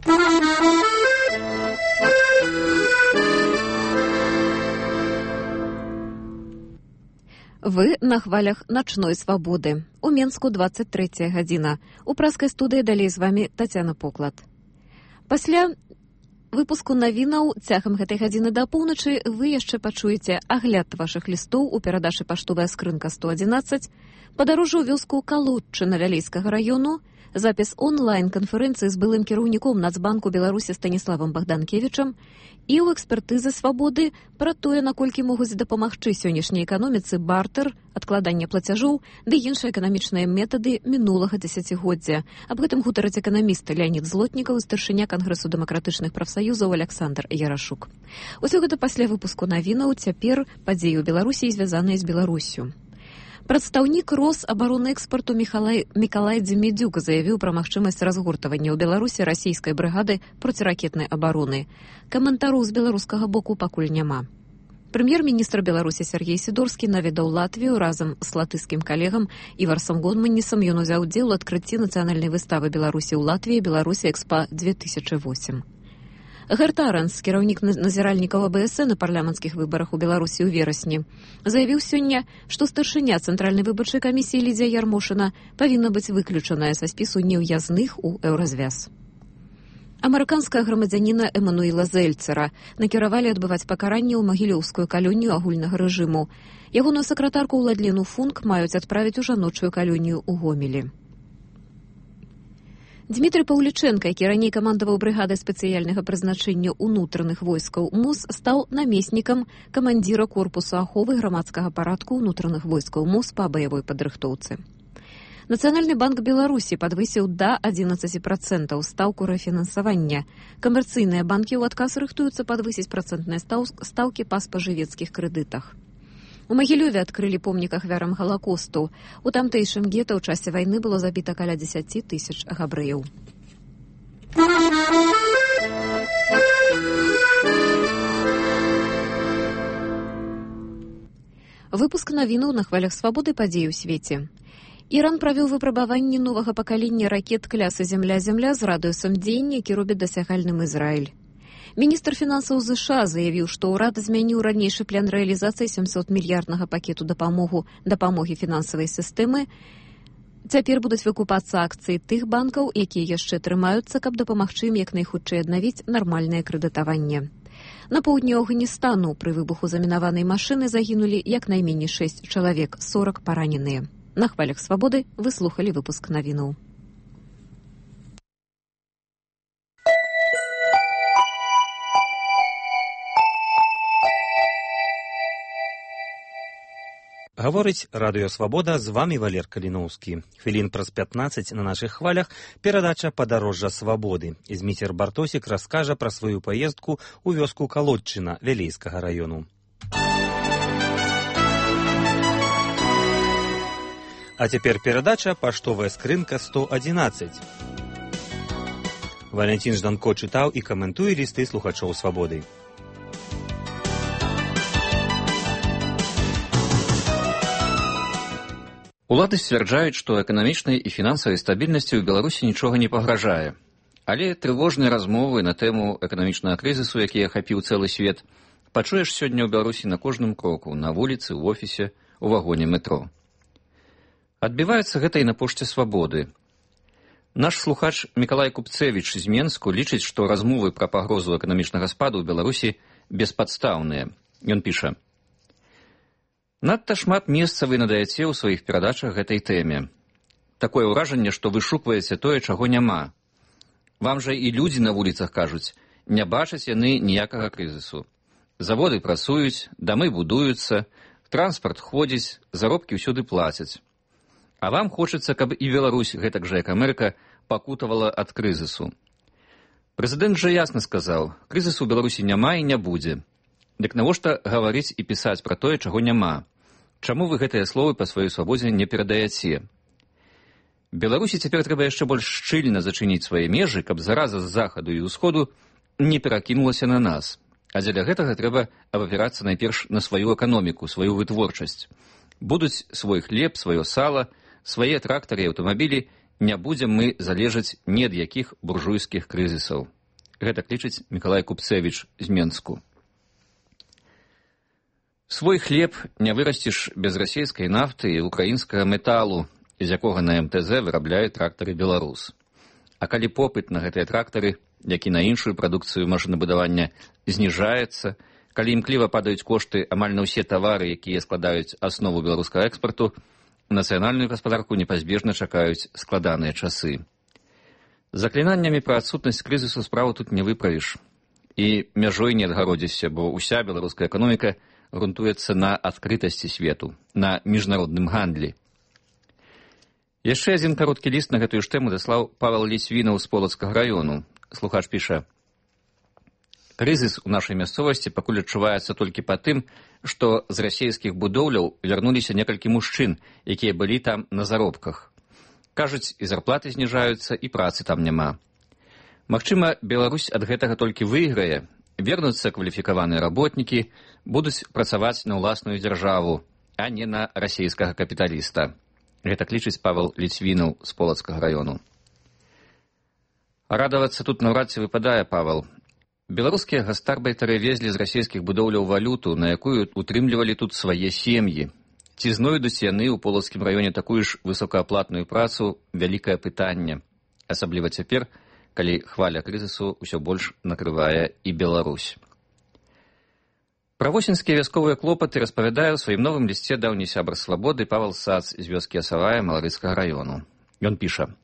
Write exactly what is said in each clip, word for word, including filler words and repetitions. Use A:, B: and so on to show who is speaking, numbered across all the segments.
A: Вы на хвалях начной свободы. У Менску двадцать третья гадзіна. У праскай студыі далей з вами Тацяна Поклад. Пасля выпуску навінаў цягам гэтай гадзіны да поўначы вы яшчэ пачуеце агляд вашых лістоў у перадачы паштовая скрынка сто адзінаццаць, падарожжа ў вёску Калодчына Вялейскага раёну, запіс онлайн-канферэнцыі з былым кіраўніком Нацбанку Беларусі Станіславам Богданкевічам і ў экспертызы свабоды пра тое, наколькі могуць дапамагчы сённяшняй эканоміцы бартэр, адкладанне плацяжоў ды іншыя эканамічныя метады мінулага дзесяцігоддзя. Аб гэтым гутараць эканаміст Леонід Злотнікаў і старшыня Кангрэсу дэмакратычных прафсаюзаў Аляксандр Ярашук. Усё гэта пасля выпуску навінаў, цяпер падзеі ў Беларусі звязаныя з Беларуссю. Прадстаўнік Росабаронэкспарту Мікалай, Мікалай Дземедзюк заявіў пра магчымасць разгортавання ў Беларусі расійскай брыгады проціракетнай абароны. Каментараў з беларускага боку пакуль няма. Прэм'ер-міністр Беларусі Сергей Сідорскі наведаў Латвію разам з латышскім калегам Іварсам Годманнісам. Ён узяў удзел у адкрыцці нацыянальнай выставы Беларусі ў Латвіі «Беларусі Экспа две тысячи восемь». Герт Аранс, кіраўнік назіральнікаў АБС на парламенцкіх выбарах у Беларусі ў верасні, заявіў сёння, што старшыня Цэнтральнай выбарчай камісіі Лідзія Ярмошына павінна быць выключаная са спісу неўязных у еўразвяз. Амерыканскага грамадзяніна Эмануіла Зельцера накіравалі адбываць пакаранне ў магілёўскую калонію агульнага рэжыму. Ягоную сакратарку Ўладлену Функ маюць адправіць у жаночую калонію ў Гомелі. Дмітрый Паўлічэнка, які раней камандаваў брыгадай спецыяльнага прызначэння ўнутраных войскаў МОЗ, стаў намеснікам камандзіра корпусу аховы грамадскага парадку ўнутраных войскаў МОЗ па баявой падрыхтоўцы. Нацыянальны банк Беларусі падвысіў да адзінаццаць працэнтаў стаўку рэфінансавання. Камерцыйныя банкі ў адказ рыхтуюцца падвысіць працэнтныя стаўкі па спажывецкіх крэдытах. У Магілёве адкрылі помнік ахвярам Галакосту. У тамтэйшым гета ў часе вайны было забіта каля дзесяці тысяч габрэяў. Выпуск навінаў на хвалях свабоды падзей у свеце. Іран правёў выпрабаванне новага пакалення ракет клясы «Земля-Земля» з радыусам дзеяння, які робіць дасягальным Ізраіль. Міністр фінансаў ЗША заявіў, што ўрад змяніў ранейшы план рэалізацыі сямсот мільярднага пакету дапамогу дапамогі фінансавай сістэмы. Цяпер будуць выкупацца акцыі тых банкаў, якія яшчэ трымаюцца, каб дапамагчы ім як найхутчэй аднавіць нармальнае крэдытаванне. На поўдні Афганістану пры выбуху замінаванай машыны загінулі як найменей шэсць чалавек, сорок параненыя. На хвалях свабоды вы слухалі выпуск навінаў.
B: Гаворыць Радыё Свабода, з вамі Валер Каліноўскі. Хвілін праз пятнаццаць на нашых хвалях перадача «Падарожжа свабоды». І Зміцер Бартосік раскажа пра сваю паездку ў вёску Калодчына Вялейскага раёну. А цяпер перадача «Паштовая скрынка сто адзінаццаць». Валянцін Жданко чытаў і каментуе лісты слухачоў свабоды.
C: Улады сцвярджаюць, што эканамічнай і фінансавай стабільнасці ў Беларусі нічога не пагражае. Але трывожныя размовы на тэму эканамічнага крызісу, які ахапіў цэлы свет, пачуеш сёння ў Беларусі на кожным кроку, на вуліцы, ў офісе, у вагоне метро. Адбіваецца гэта і на пошце свабоды. Наш слухач Мікалай Купцевіч з Менску лічыць, што размовы пра пагрозу эканамічнага спаду ў Беларусі беспадстаўныя. Ён піша: «Надта шмат месца вы надаяце ў сваіх перадачах гэтай тэме. Такое ўражанне, што вы шукваеце тое, чаго няма. Вам жа і людзі на вуліцах кажуць, не бачаць яны ніякага крызісу. Заводы працуюць, дамы будуюцца, транспарт ходзіць, заробкі ўсюды плацяць. А вам хочацца, каб і Беларусь, гэтак жа як Амерыка, пакутавала ад крызісу. Прэзідэнт жа ясна сказаў, крызісу ў Беларусі няма і не будзе. Дык навошта гаварыць і пісаць пра тое, чаго няма? Чаму вы гэтыя словы па сваёй свабодзе не перадаяце? Беларусі цяпер трэба яшчэ больш шчыльна зачыніць свае межы, каб зараза з захаду і ўсходу не перакінулася на нас. А дзеля гэтага трэба абапірацца найперш на сваю эканоміку, сваю вытворчасць. Будуць свой хлеб, сваё сала, свае трактары і аўтамабілі, не будзем мы залежаць ні ад якіх буржуйскіх крызісаў. Гэта клічыць Мікалай Купцэвіч з Менску. Свой хлеб не вырасціш без расійскай нафты і украінскага металу, з якога на эм тэ зэ вырабляюць трактары «Беларус». А калі попыт на гэтыя трактары, як і на іншую прадукцыю машынабудавання, зніжаецца, калі імкліва падаюць кошты амаль на ўсе тавары, якія складаюць аснову беларускага экспарту, нацыянальную гаспадарку непазбежна чакаюць складаныя часы. Заклінаннямі пра адсутнасць крызісу справу тут не выправіш. І мяжой не адгародзішся, бо ўся беларуская эканоміка грунтуецца на адкрытасці свету, на міжнародным гандлі. Яшчэ адзін кароткі ліст на гэтую ж тэму даслаў Павел Ліцвінаў з Полацкага раёну. Слухач піша: «Крызіс у нашай мясцовасці пакуль адчуваецца толькі па тым, што з расійскіх будоўляў вярнуліся некалькі мужчын, якія былі там на заробках. Кажуць, і зарплаты зніжаюцца, і працы там няма. Магчыма, Беларусь ад гэтага толькі выйграе, вернуцца кваліфікаваныя работнікі, будуць працаваць на ўласную дзяржаву, а не на расійскага капіталіста». Гэта клічыць Павел Ліцвінаў з Полацкага раёну. Радавацца тут наўрад ці выпадае, Павел. Беларускія гастарбайтары везлі з расійскіх будоўляў валюту, на якую утрымлівалі тут свае сем'і. Ці знойдуць яны ў Полацкім раёне такую ж высокааплатную працу – вялікае пытанне. Асабліва цяпер, калі хваля крызісу ўсё больш накрывае і Беларусь. Пра восеньскія вясковыя клопаты распавядае ў сваім новым лісце даўні сябар свабоды Павел Сац з вёскі Асавая Маларыцкага раёну. Ён піша: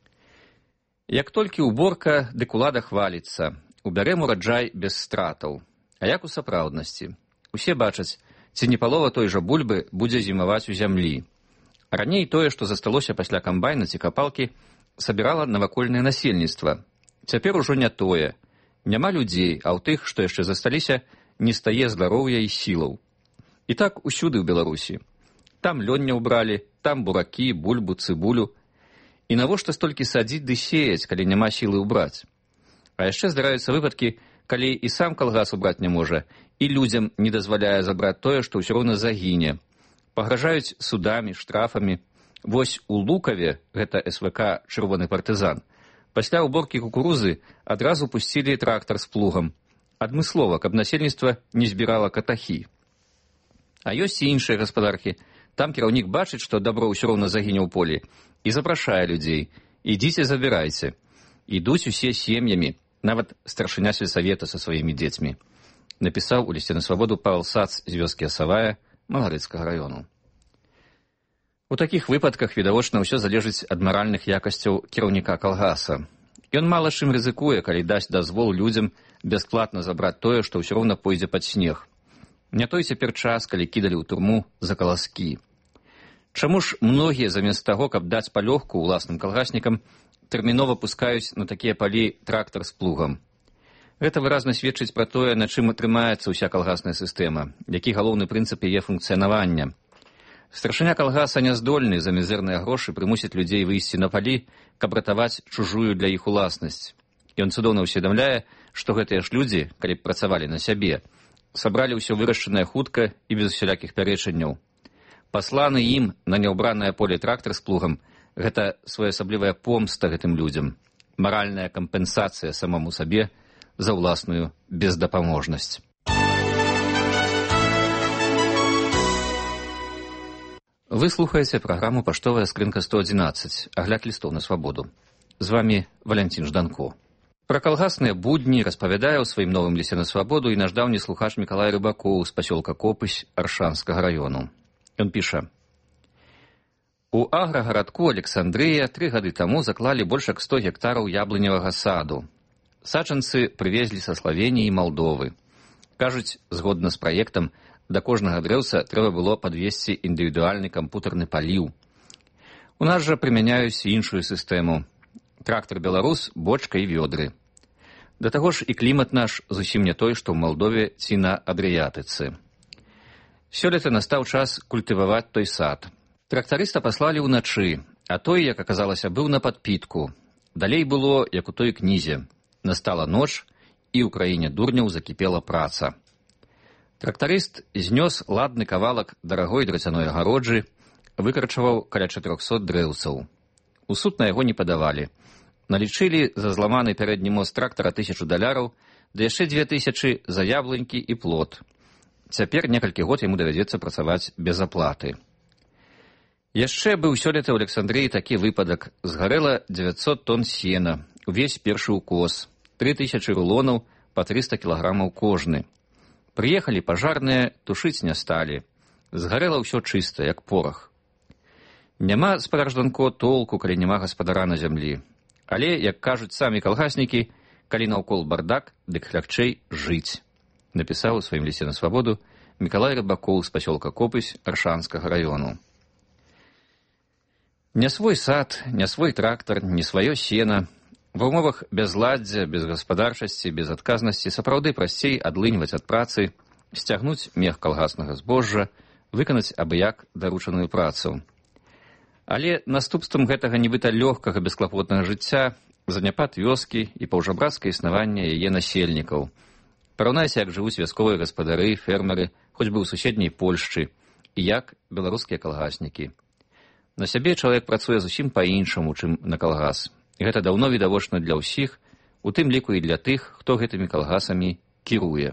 C: «Як толькі уборка, дык улада хваліцца. Убярэм ураджай без стратаў. А як у сапраўднасці? Усе бачаць, ці не палова той жа бульбы будзе зімаваць у зямлі. Раней тое, што засталося пасля камбайна ці капалкі, сабірала навакольнае насельніцтва. Цяпер ужо не тое. Няма людзей, а ў тых, што яшчэ засталіся, не стае здароўя і сілаў. І так усюды ў Беларусі. Там лёння ўбралі, там буракі, бульбу, цыбулю. І навошта столькі садзіць ды сеяць, калі няма сілы ўбраць? А яшчэ здараюцца выпадкі, калі і сам калгас убраць не можа, і людзям не дазваляе забраць тое, што ўсё роўна загіне. Пагражаюць судамі, штрафамі. Вось у Лукаве, гэта эс вэ ка «Чырвоны партызан», пасля уборкі кукурузы адразу пусцілі трактар з плугам. Адмыслова, каб насельніцтва не збірала катахі. А ёсць і іншыя гаспадаркі. Там кіраўнік бачыць, што дабро ўсё роўна загіне ў полі, і запрашае людзей: «Ідзіце, забірайце». Ідуць усе сем'ямі, нават старшыня сельсавета са сваімі дзецьмі. Напісаў у лісце на свабоду Павел Сац з вёскі Асавая Маларыцкага раёну. У такіх выпадках, відавочна, ўсё залежыць ад маральных якасцяў кіраўніка калгаса. Ён мала чым рызыкуе, калі дасць дазвол людзям бясплатна забраць тое, што ўсё роўна пойдзе пад снег. Не той цяпер час, калі кідалі ў турму за каласкі. Чаму ж многія замест таго, каб даць палёгку ўласным калгаснікам, тэрмінова пускаюць на такія палі трактар з плугам? Гэта выразна сведчыць пра тое, на чым атрымаецца ўся калгасная сістэма, які галоўны прынцып яе функцыянавання. Старшыня калгаса няздольны за мізэрныя грошы прымусіць людзей выйсці на палі, каб ратаваць чужую для іх уласнасць. Ён цудоўна ўсведамляе, што гэтыя ж людзі, калі б працавалі на сябе, сабралі ўсё вырашчанае хутка і без усялякіх пярэчанняў. Пасланы ім на няўбранае поле трактар з плугам – гэта своеасаблівая помста гэтым людзям, маральная кампенсацыя самому сабе за ўласную бездапаможнасць. Вы слухаеце праграму «Паштовая скрынка сто адзінаццаць», агляд лістоў на свабоду. З вамі Валянцін Жданко. Пра калгасныя будні распавядае ў сваім новым лісце на свабоду і наш даўні слухач Мікалай Рыбакоў з пасёлка Копысь Аршанскага раёну. Ён піша: «У аграгарадку Александрыя тры гады таму заклалі больш як сто гектараў яблыневага саду. Саджанцы прывезлі са Славеніі і Малдовы. Кажуць, згодна з праектам, да кожнага дрэўца трэба было падвесці індывідуальны кампутарны паліў. У нас жа прымяняюць іншую сістэму. Трактар «Беларус», бочка і вёдры. Да таго ж і клімат наш зусім не той, што ў Малдове ці на Адрыятыцы. Сёлета настаў час культываваць той сад. Трактарыста паслалі ўначы, а той, як аказалася, быў на падпітку. Далей было, як у той кнізе. Настала ноч, і ў краіне дурняў закіпела праца. Трактарыст знёс ладны кавалак дарагой драцяной агароджы, выкарчаваў каля чатырохсот дрэўцаў. У суд на яго не падавалі. Налічылі за зламаны пярэдні мост трактара тысячу даляраў, да яшчэ дзве тысячы за яблынькі і плот. Цяпер некалькі год яму давядзецца працаваць без аплаты. Яшчэ быў сёлета ў Александрыі такі выпадак. Згарэла дзевяцьсот тонн сена, увесь першы укос, тры тысячы рулонаў па трыста кілаграмаў кожны. Прыехалі пажарныя, тушыць не сталі. Згарэла ўсё чыста, як порах. Няма, спадар Жданко, толку, калі няма гаспадара на зямлі. Але, як кажуць самі калгаснікі, калі наўкол бардак, дык лягчэй жыць. Напісаў у сваім лісце на свабоду Мікалай Рыбакоў з пасёлка Копысь Аршанскага раёну. Не свой сад, не свой трактар, не сваё сена. Ва ўмовах бязладдзя, безгаспадарчасці, безадказнасці сапраўды прасцей адлыньваць ад працы, сцягнуць мех калгаснага збожжа, выканаць абыяк даручаную працу. Але наступствам гэтага нібыта лёгкага бесклапотнага жыцця заняпад вёскі і паўжабрацкае існаванне яе насельнікаў. Параўнайся, як жывуць вясковыя гаспадары, фермеры, хоць бы ў суседняй Польшчы, і як беларускія калгаснікі. На сябе чалавек працуе зусім па-іншаму, чым на калгас. І гэта даўно відавочна для ўсіх, у тым ліку і для тых, хто гэтымі калгасамі кіруе.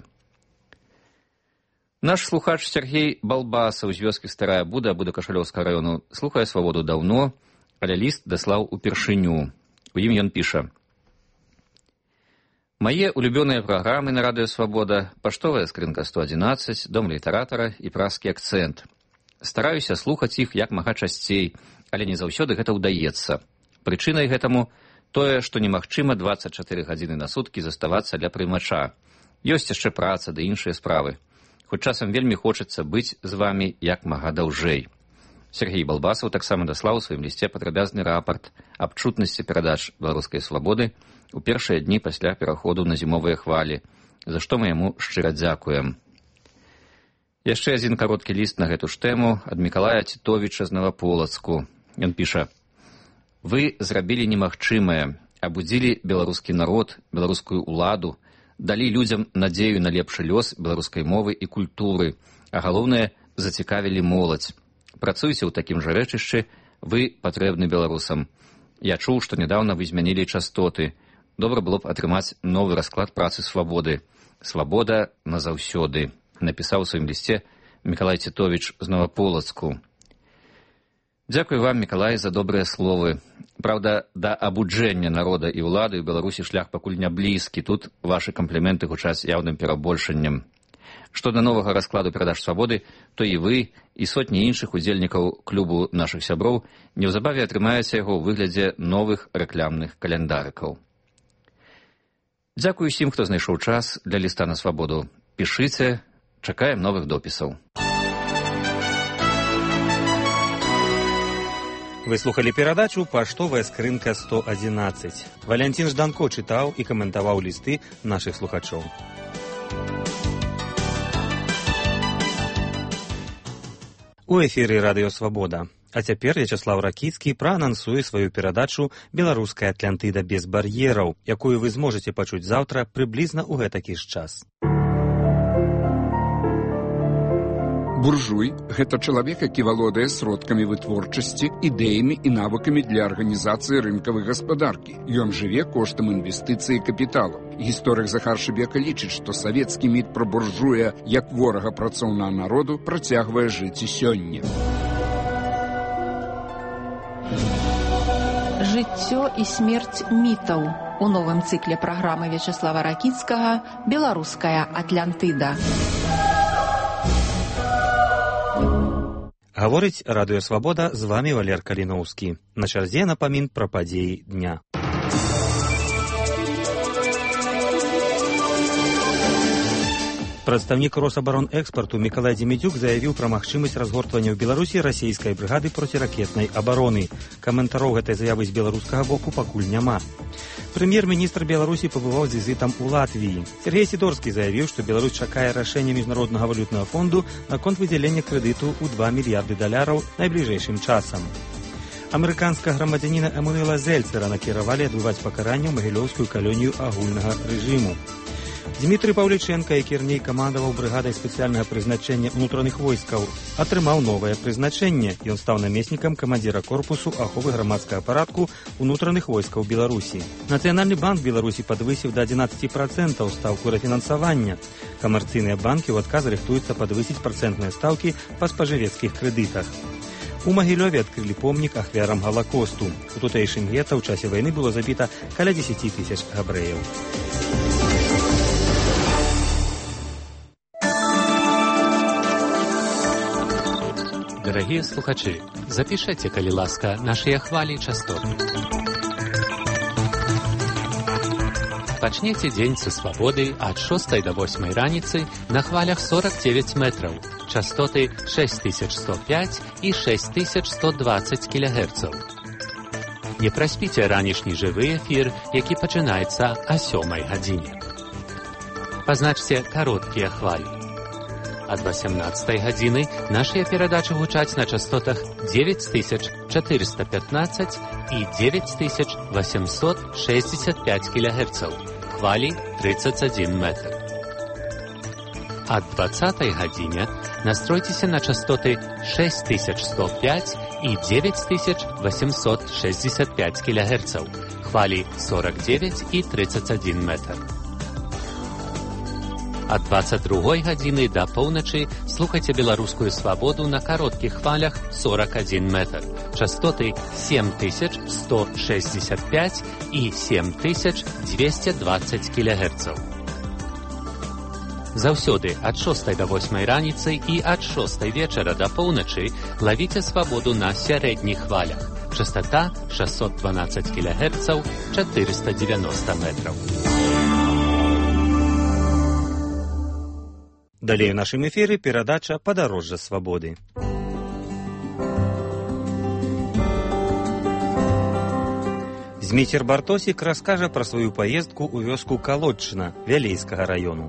C: Наш слухач Сергей Балбасаў з вёскі Старая Буда Будакашалёўскага раёну слухае свабоду даўно, але ліст даслаў упершыню. У ім ён піша: «Мае улюбёныя праграмы на радыё Свабода, паштовая скрынка сто адзінаццаць, дом літаратара і празкі акцэнт. Стараюся слухаць іх як мага часцей, але не заўсёды гэта ўдаецца. Прычынай гэтаму тое, што немагчыма дваццаць чатыры гадзіны на суткі заставацца для прымача. Ёсць яшчэ праца ды іншыя справы. Хоць часам вельмі хочацца быць з вамі як мага даўжэй». Сергей Балбасаў таксама даслаў у сваім лісце падрабязны рапарт аб чутнасці перадач беларускай свабоды у першыя дні пасля пераходу на зімовыя хвалі, за што мы яму шчыра дзякуем. Яшчэ адзін кароткі ліст на гэту ж тэму ад Мікалая Цітовіча з Наваполацку. Ён піша: «Вы зрабілі немагчымае, абудзілі беларускі народ, беларускую ўладу, далі людзям надзею на лепшы лёс беларускай мовы і культуры, а галоўнае, зацікавілі моладзь. Працуйце ў такім жа рэчышчы, вы патрэбны беларусам. Я чуў, што нядаўна вы змянілі частоты. Добра было б атрымаць новы расклад працы свабоды. Свабода назаўсёды», напісаў у сваім лісце Мікалай Цітовіч з Наваполацку. Дзякуй вам, Мікалай, за добрыя словы. Праўда, да абуджэння народа і ўлады ў Беларусі шлях пакуль не блізкі. Тут вашы кампліменты гучаць яўным перабольшаннем. Што да новага раскладу перадаж свабоды, то і вы, і сотні іншых удзельнікаў клубу нашых сяброў неўзабаве атрымаеце яго ў выглядзе новых рэклямных каляндарыкаў. Дзякуй усім, хто знайшоў час для ліста на свабоду. Пішыце, чакаем новых допісаў.
B: Вы слухали перадачу «Паштовая скрынка сто адзінаццаць». Валянцін Жданко чытаў і каментаваў лісты нашых слухачоў. У эфіры радыё «Свабода». А цяпер Вячаслаў Ракіцкі праанансуе сваю перадачу «Беларуская Атлантыда без бар'ераў», якую вы зможаце пачуць заўтра прыблізна ў гэтакі ж час.
D: Буржуй – гэта чалавек, які валодае сродкамі вытворчасці, ідэямі і навыкамі для арганізацыі рынкавай гаспадаркі. Ён жыве коштам інвестыцыі капіталу. Гісторык Захар Шыбека лічыць, што савецкі міт пра буржуя як ворага працоўнага народу працягвае жыць і сёння.
E: Жыццё і смерць мітаў у новым цыкле праграмы Вячаслава Ракіцкага «Беларуская Атлантыда».
B: Гаворыць радыё «Свабода», з вамі Валер Каліноўскі. На чарзе напамін пра падзеі дня. Прадстаўнік Росабаронэкспарту Мікалай Дземідзюк заявіў пра магчымасць разгортвання ў Беларусі расійскай брыгады проціракетнай абароны. Каментароў гэтай заявы з беларускага боку пакуль няма. Прэм'ер-міністр Беларусі пабываў з візітам у Латвіі. Сергей Сідорскі заявіў, што Беларусь чакае рашэння Міжнароднага валютнага фонду наконт выдзялення крэдыту ў два мільярды даляраў найбліжэйшым часам. Амерыканскага грамадзяніна Эмануэла Зельцера накіравалі адбываць пакаранне ў магілёўскую калонію агульнага рэжыму. Дмітрый Паўліченка, які раней камандаваў брыгадай спецыяльнага прызначэння ўнутраных войскаў, атрымаў новае прызначэнне. Ён стаў намеснікам камандзіра корпусу аховы грамадскага парадку ўнутраных войскаў Беларусі. Нацыянальны банк Беларусі падвысіў да адзінаццаць працэнтаў стаўку рэфінансавання. Камерцыйныя банкі ў адказ рыхтуюцца падвысіць працэнтныя стаўкі па спажывецкіх крэдытах. У Магілёве адкрылі помнік ахвярам Галакосту. У тутэйшым гета ў часе вайны было забіта каля дзесяць тысяч габрэяў.
F: Дорогие слухачи, запишите, калі ласка, наши хвали и частоты. Пачнете дзень са свабоды ад шостай до восьмай раніцы на хвалях сорок девять метров, частоты шесть тысяч сто пять и шесть тысяч сто двадцать килогерцев. Не праспіце ранішні жывы эфір, які пачынаецца о сёмай гадзіне. Пазначце кароткія хвалі. Ад восемнадцатай гадзіны нашыя перадачы гучаць на частотах девять тысяч четыреста пятнадцать и девять тысяч восемьсот шестьдесят пять килогерцев, хвали тридцать один метр. Ад двадцатай гадзіне настройтеся на частоты шесть тысяч сто пять и девять тысяч восемьсот шестьдесят пять килогерцев, хвали сорок девять и тридцать один метр. Ад двадцать другой гадзіны да поўначы слухайце беларускую свабоду на кароткіх хвалях сорок один метр, частоты семь тысяч сто шестьдесят пять и семь тысяч двести двадцать килогерцев. Заўсёды ад шостай до восьмай раніцы і ад шостай вечара да поўначы лавіце свабоду на сярэдніх хвалях, частота шестьсот двенадцать килогерцев, четыреста девяносто метров.
B: Далей у нашым эфіры перадача «Падарожжа свабоды». Зміцер Бартосік раскажа пра сваю паездку ў вёску Калодчына Вялейскага раёну.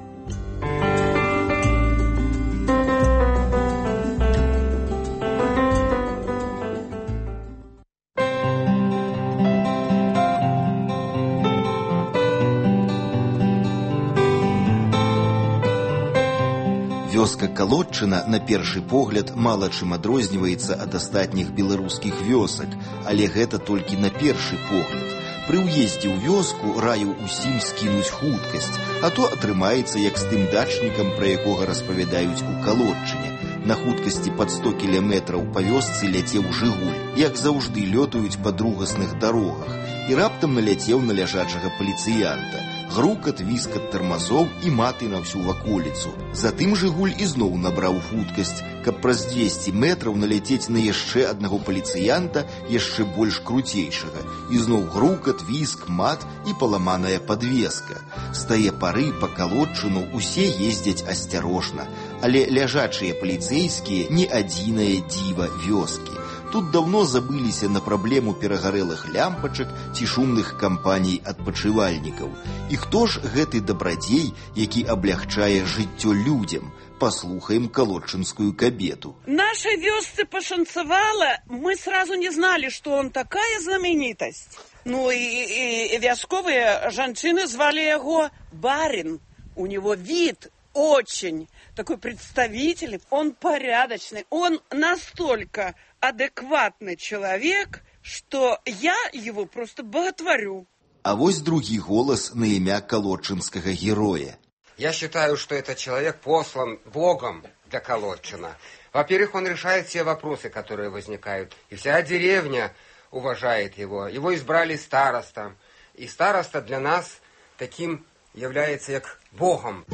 G: Вёска Калодчына, на першы погляд, мала чым адрозніваецца ад астатніх беларускіх вёсак, але гэта толькі на першы погляд. Пры ўездзе ў вёску раю ўсім скінуць хуткасць, а то атрымаецца як з тым дачнікам, пра якога распавядаюць у Калодчыне. На хуткасці пад сто кіламетраў па вёсцы ляцеў «Жигуль», як заўжды лётаюць па другасных дарогах, і раптам наляцеў на ляжачага паліцыянта. Грукат, віскат тармазоў і маты на всю ваколіцу. Затым «Жигуль» ізноў набраў хуткасць, каб праз двесце метраў наляцець на яшчэ аднаго паліцыянта, яшчэ больш круцейшага. Ізноў грукат, віск, мат і паламаная падвеска. З тае пары па Калодчыну усе ездзяць асцярожна, але ляжачыя паліцэйскія не адзінае дзіва вёскі. Тут даўно забыліся на праблему перагарэлых лямпачак ці шумных кампаній адпачывальнікаў. І хто ж гэты дабрадзей, які аблягчае жыццё людзям? Послухаем калодчынскую кабету.
H: Нашей вёсце пошанцевало, мы сразу не знали, что он такая знаменитость. Ну и, и, и вясковые жанчыны звали его барин. У него вид очень такой представительный, он порядочный, он настолько адекватный человек, что я его просто боготворю.
G: А вось другі голас на імя калодчынскага героя.
I: Я считаю, что этот человек послан Богом для Калодчина. Во-первых, он решает все вопросы, которые возникают. И вся деревня уважает его. Его избрали старостом. И староста для нас таким является как Богом.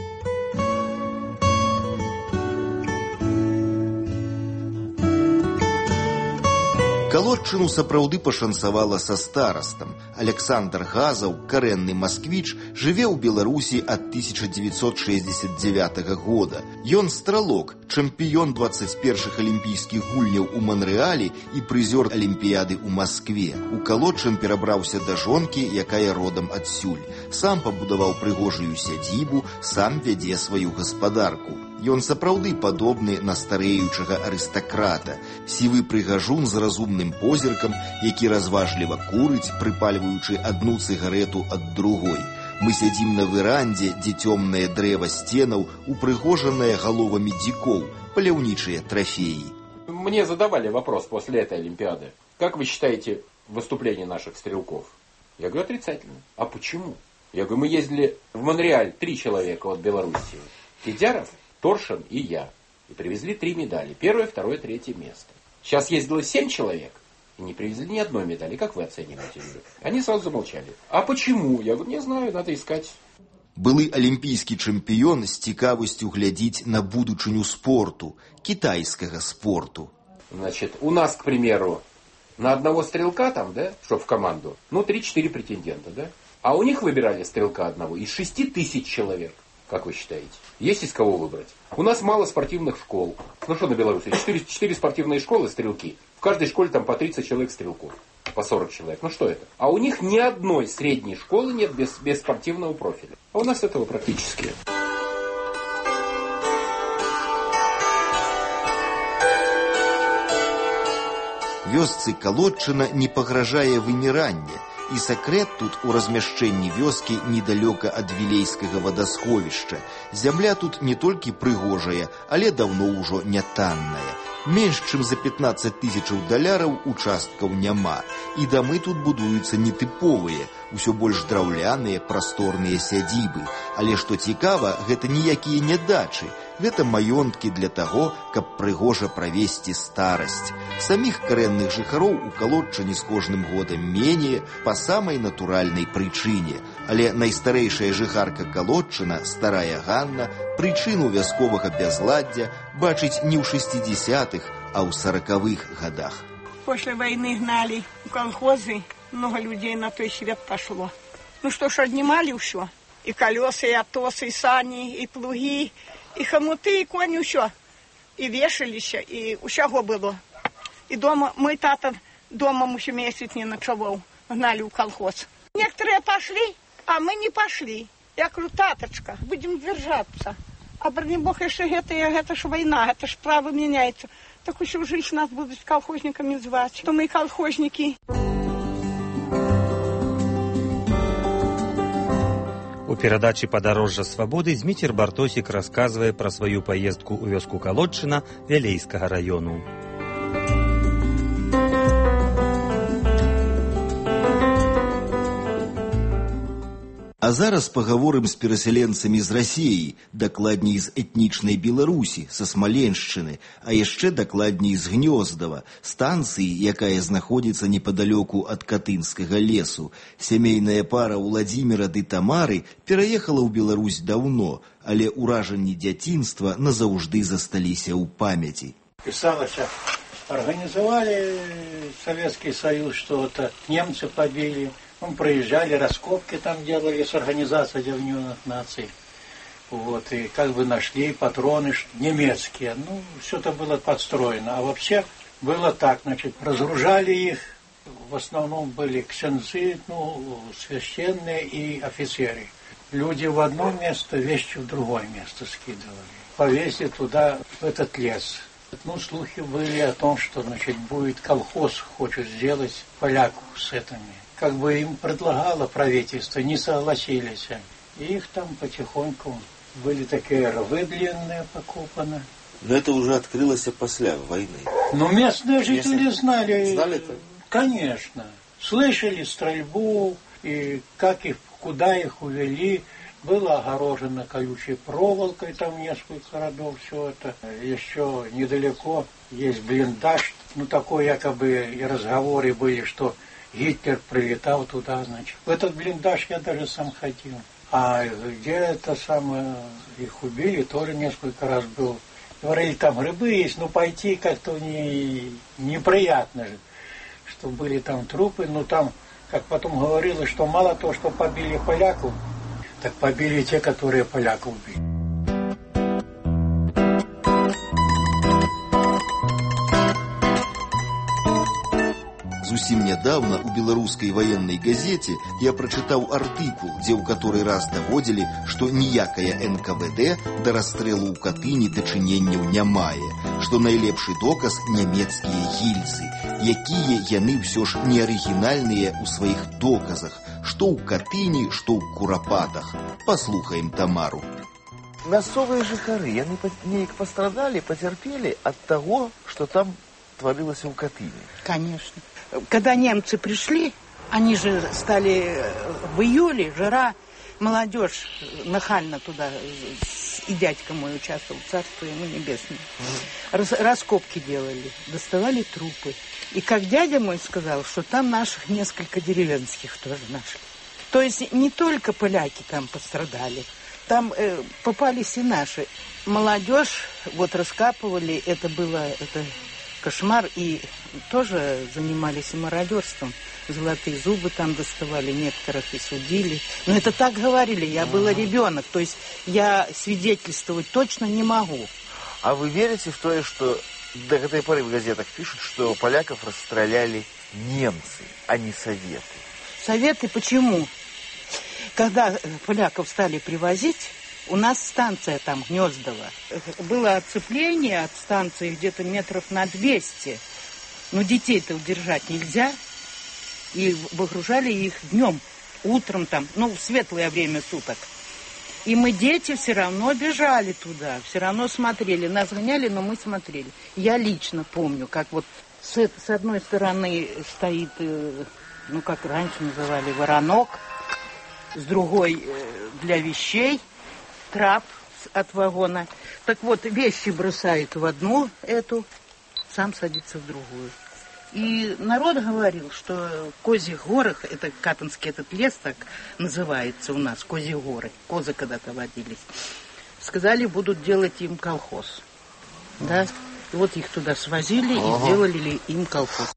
G: Калодчыну сапраўды пашанцавала са старастам. Александр Газаў, карэнны масквіч, жыве ў Беларусі ад тысяча дзевяцьсот шэсцьдзесят дзевятага года. Ён стралок, чэмпіён дваццаць першых алімпійскіх гульняў у Манрэалі і прызёр алімпіяды ў Маскве. У Калодчын перабраўся да жонкі, якая родам адсюль. Сам пабудаваў прыгожую сядзібу, сам вядзе сваю гаспадарку. Ён сапраўды падобны на стареючага арыстакрата. Сівы прыгажун з разумным позіркам, які разважліва курыць, прыпальваючы адну цыгарету ад другой. Мы сядзім на верандзе, дзе цёмнае дрэва сценаў, упрыгожанае галовамі дзікоў, паляўнічыя трофеи.
J: Мне задавали вопрос после этой Олимпиады. Как вы считаете выступление наших стрелков? Я говорю, отрицательно. А почему? Я говорю, мы ездили в Монреаль, три человека от Белоруссии. Федяров, Торшин и я. И привезли три медали. Первое, второе, третье место. Сейчас ездило семь человек. И не привезли ни одной медали. Как вы оцениваете? Они сразу замолчали. А почему? Я говорю, не знаю, надо искать.
G: Былы алімпійскі чэмпіён з цікавасцю глядзіць на будучыню спорту, китайского спорту.
J: Значит, у нас, к примеру, на одного стрелка там, да, чтоб в команду, ну, три-четыре претендента, да? А у них выбирали стрелка одного из шести тысяч человек. Как вы считаете? Есть из кого выбрать? У нас мало спортивных школ. Ну что на Беларуси? Четыре, четыре спортивные школы, стрелки. В каждой школе там по тридцать человек стрелков. По сорок человек. Ну что это? А у них ни одной средней школы нет без, без спортивного профиля. А у нас этого практически нет.
G: Вёсцы Калодчына не пагражае выміранне, і сакрэт тут у размяшчэнні вёскі недалёка ад вілейскага вадасховішча. Зямля тут не толькі прыгожая, але даўно ўжо не танная. Менш чым за пятнаццаць тысячаў даляраў участкаў няма, і дамы тут будуюцца нетыповыя, усё больш драўляныя, прасторныя сядзібы. Але што цікава, гэта ніякія не дачы, гэта маёнткі для таго, каб прыгожа правесці старасць. Саміх карэнных жыхароў у Калодчыне з кожным годам менее па самай натуральнай прычыне. Але найстарэйшая жыхарка Калодчына, старая Ганна, прычыну вясковага бязладдзя бачыць не ў шестидесятых, а ў сорокавых годах.
K: После войны гнали в колхозы, много людей на той свет пошло. Ну что ж, отнимали все. И колеса, и отосы, и сани, и плуги, и хомуты, и кони, все. И вешалися, и усяго было. И дома, мой тата дома еще месяц не ночевал, гнали в колхоз. Некоторые пошли, а мы не пошли. Я говорю, таточка, будем держаться. А брони бог, еще это, это ж война, это ж право меняется. Так еще жизнь нас будут колхозниками звать, что мы колхозники.
B: У перадачы «Падарожжа свабоды» Зміцер Бартосік расказвае пра сваю паездку ў вёску Калодчына Вялейскага раёну.
G: А зараз пагаворым з перасяленцамі з Расіі, дакладней з этнічнай Беларусі, са Смаленшчыны, а яшчэ дакладней з Гнёздава, станцыі, якая знаходзіцца непадалёку ад Катынскага лесу. Сямейная пара Уладзіміра ды Тамары пераехала ў Беларусь даўно, але ўражанні дзяцінства назаўжды засталіся ў памяці.
L: Пісалася, арганізавалі Советский Союз, что-то немцы побили. Мы проезжали, раскопки там делали с Организацией Объединенных Наций. Вот, и как бы нашли патроны немецкие. Ну, все это было подстроено. А вообще было так, значит, разгружали их. В основном были ксензы, ну, священные и офицеры. Люди в одно место, вещи в другое место скидывали. Повезли туда, в этот лес. Ну, слухи были о том, что, значит, будет колхоз, хочет сделать поляков с этими. Как бы им предлагало правительство, не согласились. И их там потихоньку были такие рвы длинные покопаны.
M: Но это уже открылось после войны.
L: Ну, местные жители
M: местные
L: знали.
M: Знали это?
L: Конечно. Слышали стрельбу, и как их, куда их увели. Было огорожено колючей проволокой, там несколько родов, все это. Еще недалеко есть блиндаж. Ну, такой якобы и разговоры были, что Гитлер прилетал туда, значит. В этот блиндаж я даже сам ходил. А где это самое, их убили, тоже несколько раз был. Говорили, там грибы есть, но пойти как-то не, неприятно же, что были там трупы. Но там, как потом говорилось, что мало того, что побили поляков, так побили те, которые поляков убили.
G: Зусім нядаўна ў беларускай ваеннай газеце я прачытаў артыкул, дзе ў каторы раз даводзілі, што ніякая эн ка вэ дэ да расстрэлу ў Катыні дачыненняў не мае, што найлепшы доказ нямецкія гільзы, якія яны ўсё ж не арыгінальныя ў сваіх доказах, што ў Катыні, што ў Курапатах. Паслухаем Тамару.
M: Мясцовыя жыхары, яны неяк пастрадалі, пацярпелі ад таго, што там творилось в Катыни.
K: Конечно. Когда немцы пришли, они же стали в июле, жара, молодежь нахально туда, и дядька мой участвовал, царство ему небесное. Рас, раскопки делали, доставали трупы. И как дядя мой сказал, что там наших несколько деревенских тоже нашли. То есть не только поляки там пострадали, там э, попались и наши. Молодежь вот раскапывали, это было это кошмар, и тоже занимались и мародерством. Золотые зубы там доставали, некоторых и судили. Но это так говорили, я была ребенок, то есть я свидетельствовать точно не могу.
M: А вы верите в то, что до этой поры в газетах пишут, что поляков расстреляли немцы, а не советы?
K: Советы почему? Когда поляков стали привозить, у нас станция там, Гнездово. Было отцепление от станции где-то метров на двести. Но детей-то удержать нельзя. И выгружали их днем, утром там, ну, в светлое время суток. И мы, дети, все равно бежали туда, все равно смотрели. Нас гоняли, но мы смотрели. Я лично помню, как вот с, с одной стороны стоит, ну, как раньше называли, воронок, с другой для вещей, трап от вагона. Так вот, вещи бросает в одну эту, сам садится в другую. И народ говорил, что в Козьих горах, это Катынский этот лес так называется у нас, Козьи горы, козы когда-то водились, сказали, будут делать им колхоз. Да? И вот их туда свозили и сделали им колхоз.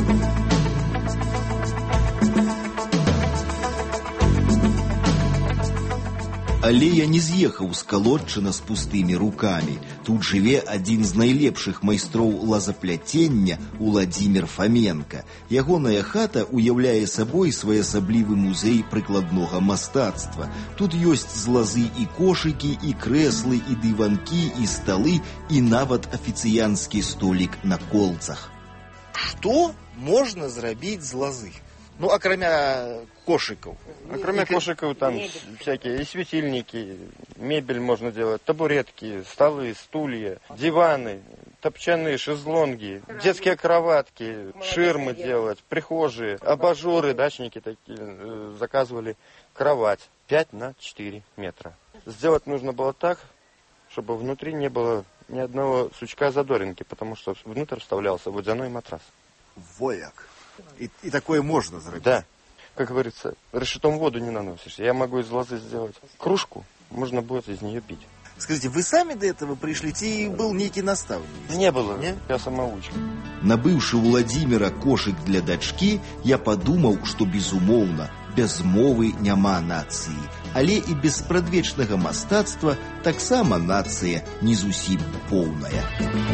G: Але я не з'ехаў з Калодчына з пустымі рукамі. Тут жыве адзін з найлепшых майстроў лазапляцення Уладзімір Фаменка. Ягоная хата уяўляе сабой своеасаблівы музей прыкладнога мастацтва. Тут ёсць з лазы і кошыкі, і крэслы, і дыванкі, і сталы, і нават афіцыянскі столік на колцах.
M: Што можна зрабіць з лазы? Ну, акрамя кошиков.
N: Кроме кошиков там мебель. Всякие и светильники, мебель можно делать, табуретки, столы, стулья, диваны, топчаные шезлонги, детские кроватки, ширмы делать, прихожие, абажуры, дачники такие заказывали, кровать пять на четыре метра. Сделать нужно было так, чтобы внутри не было ни одного сучка задоринки, потому что внутрь вставлялся водяной матрас.
M: Вояк. И, и такое можно сделать.
N: Да. Как говорится, решетом воду не наносишь. Я могу из лозы сделать кружку, можно будет из нее пить.
M: Скажите, вы сами до этого пришли, и был некий наставник?
N: Не было, не? Я самоучка.
G: Набыўшы у Владимира кошык для дачкі, я падумаў, што безумоўна, без мовы няма нацыі. Але і без спрадвечнага мастацтва таксама нацыя не зусім поўная.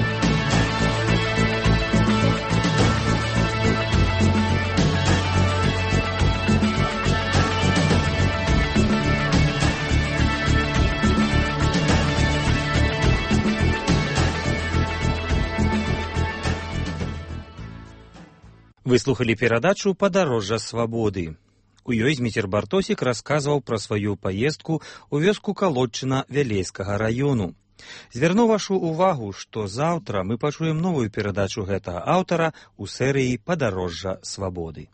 B: Вы слухали перадачу «Падарожжа свабоды». У ёй Зміцер Бартосік расказваў пра сваю паездку ў вёску Калодчына Вялейскага раёну. Звярну вашу увагу, што заўтра мы пачуем новую перадачу гэтага аўтара ў серыі «Падарожжа свабоды».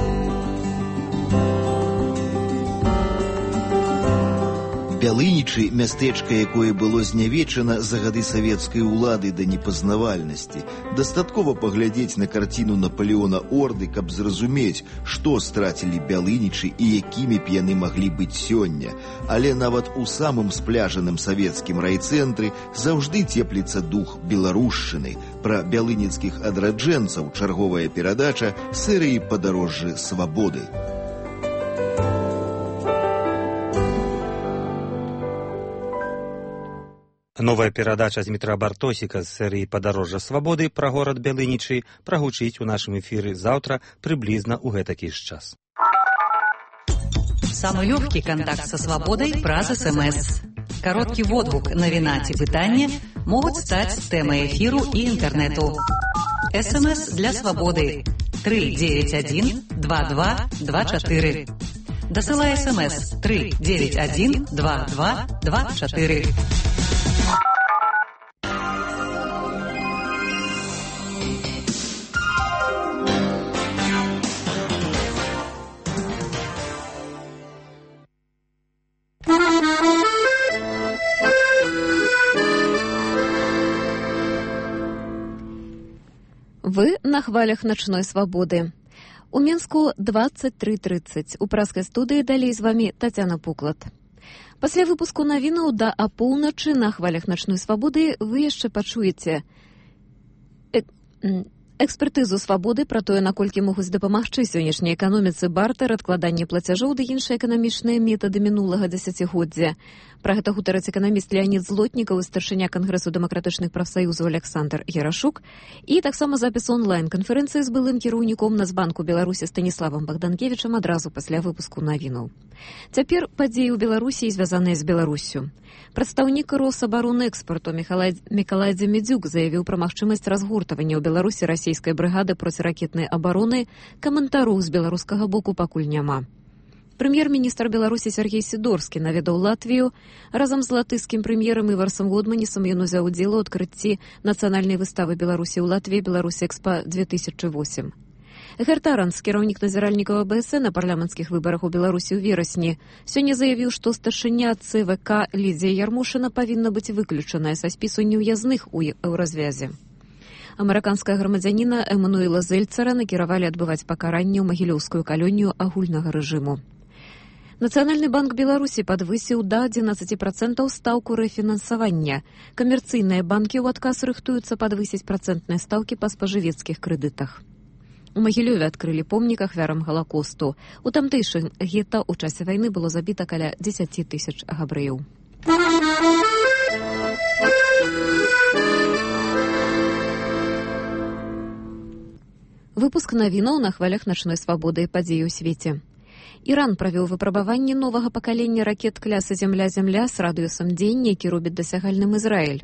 G: Бялынічы, мястэчка, якое было знявечана за гады савецкай улады да непазнавальнасці. Дастаткова паглядзець на карціну Наполеона Орды, каб зразумець, што страцілі бялынічы і якімі б яны маглі быць сёння. Але нават у самым спляжаным савецкім райцэнтры заўжды цепліцца дух беларушчыны. Пра бялыніцкіх адраджэнцаў чарговая перадача серыі «Падарожжы свабоды».
B: Новая перадача Змітра Бартосіка з серыі «Падарожжа свабоды» пра горад Бялынічы прагучыць у нашым эфіры заўтра прыблізна ў гэтакі ж час.
O: Самый легкий контакт со свободой праз СМС. Короткий водгук, навіна ці пытанне могуць стаць тэмай эфіру і інтэрнэту. СМС для свободы три девять один два два два четыре. Дасылай смс три девять один два два два четыре.
A: Вы на хвалях ночной свободы. У Мінску двадцать три тридцать. У праскай студыі далей з вамі Тацяна Поклад. Пасля выпуску навінаў да апоўначы на хвалях ночной свабоды вы яшчэ пачуеце э, экспертызу свабоды пра тое, наколькі могуць дапамагчы сённяшняй эканоміцы бартэр, адкладанне плацяжоў ды іншыя эканамічныя метады мінулага дзесяцігоддзя. Пра гэта гутарыць эканаміст Леонид Злотнікаў і старшыня Кангрэсу дэмакратычных прафсаюзаў Александр Ярашук, і таксама запіс онлайн-канферэнцыі з былым кіраўніком Нацбанку Беларусі Станіславам Богданкевічам адразу пасля выпуску навінаў. Цяпер падзеі ў Беларусі, звязаныя з Беларуссю. Прадстаўнік Росабаронэкспарту Мікалай, Мікалай Дземедзюк заявіў пра магчымасць разгортавання ў Беларусі расійскай брыгады проціракетнай абароны. Каментараў з беларускага боку пакуль няма. Прэм'ер-міністр Беларусі Сергей Сідорскі наведаў Латвію. Разам з латышскім прэм'ерам Іварсам Годманісам ён узяў удзел у адкрыцці нацыянальнай выставы Беларусі ў Латвіі «Беларусь-Экспа две тысячи восемь». Герт Аранс, кіраўнік назіральнікаў А Бэ Эс на парламенцкіх выбарах у Беларусі ў верасні, сёння заявіў, што старшыня Цэ Вэ Ка Лідзія Ярмошына павінна быць выключаная са спісу неўязных у еўразвязе. Амерыканская грамадзяніна Эмануэла Зельцара накіравалі адбываць пакаранне ў магілёўскую калонію агульнага рэжыму. Нацыянальны банк Беларусі падвысіў да адзінаццаці працэнтаў стаўку рэфінансавання. Камерцыйныя банкі ў адказ рыхтуюцца падвысіць працэнтныя стаўкі па спажывецкіх крэдытах. У Магілёве адкрылі помнік ахвярам Галакосту. У тамтэйшым гета ў часе вайны было забіта каля дзесяці тысяч габрэяў. Выпуск навінаў на хвалях начной свабоды і падзеі ў свеце. Іран правёў выпрабаванне новага пакалення ракет клясы «Зямля-Зямля» з радыусам дзень, які робіць дасягальным Ізраіль.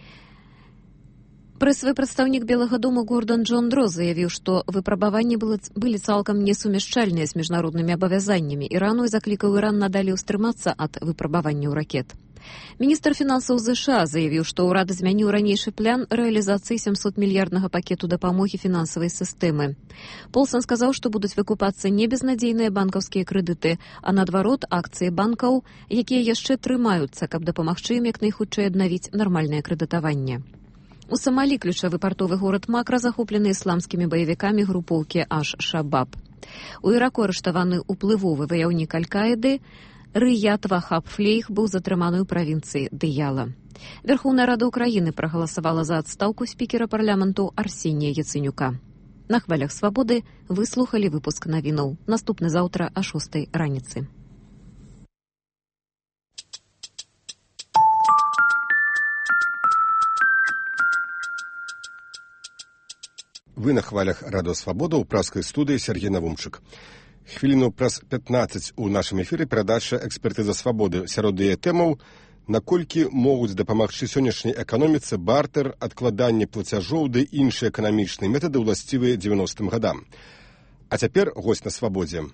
A: Прэсавы прадстаўнік Белага дому Гордон Джон Дро заявіў, што выпрабаванні былі цалкам несумяшчальныя з міжнароднымі абавязаннямі Ірану і заклікаў Іран надалей устрымацца ад выпрабаванняў ракет. Міністр фінансаў Зэ Ша заявіў, што ўрад змяніў ранейшы план рэалізацыі сямсот мільярднага пакету дапамогі фінансавай сістэмы. Полсон сказаў, што будуць выкупацца не безнадзейныя банкаўскія крэдыты, а наадварот акцыі банкаў, якія яшчэ трымаюцца, каб дапамагчы ім як найхутчэй аднавіць нармальнае крэдытаванне. У Самалі ключавы партовы горад Макра захоплены ісламскімі баевікамі групоўкі Аш-Шабаб. У Іраку арыштаваны ўплывовы ваяўнік Аль-Каіды Рыят Вахаб Флейх быў затрыманы ў правінцыі Дыяла. Верхоўная Рада Ўкраіны прагаласавала за адстаўку спікера парламенту Арсенія Яцэнюка. На хвалях свабоды вы слухалі выпуск навінаў. Наступны заўтра а шостай раніцы.
P: Вы на хвалях Радыё Свабода ў праскай студыі Сергей Навумчык. Хвіліну праз пятнаццаць у нашым эфіры перадача «Экспертыза свабоды». Сярод яе тэмаў, наколькі могуць дапамагчы сённяшняй эканоміцы бартэр, адкладанне плацяжоў ды іншыя эканамічныя метады ўласцівыя дзевяностым гадам. А цяпер госць на свабодзе.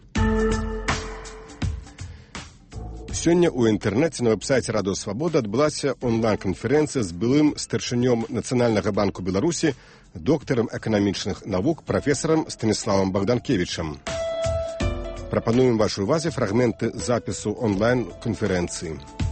P: Сёння ў інтэрнэце на вэб-сайце Радыё Свабода адбылася онлайн-канферэнцыя з былым старшынём Нацыянальнага банку Беларусі, доктарам эканамічных навук, прафесарам Станіславам Богданкевічам. Прапануем вашай увазе фрагменты запісу онлайн-канферэнцыі.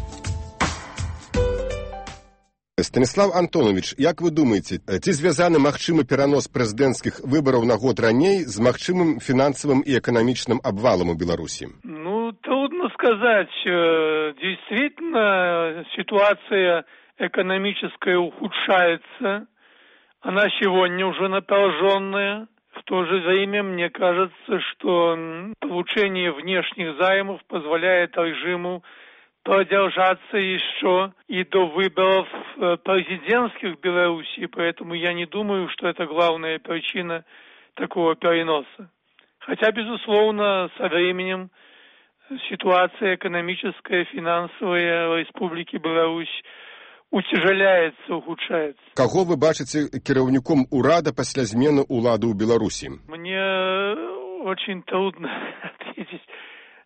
P: Станіслав Антонович, як вы думаеце, ці звязаны магчымы перанос прэзідэнцкіх выбараў на год раней з магчымым фінансавым і эканамічным обвалом у Беларуси?
Q: Ну, трудно сказать. Действительно, ситуация экономическая ухудшается. Она сегодня уже напряженная. В то же время мне кажется, что получение внешних займов позволяет режиму продержаться еще и до выборов президентских в Беларуси, поэтому я не думаю, что это главная причина такого переноса. Хотя, безусловно, со временем ситуация экономическая, финансовая в Республике Беларусь утяжеляется, ухудшается.
P: Кого вы бачите кіраўніком урада пасля змены улады ў Беларусі?
Q: Мне очень трудно ответить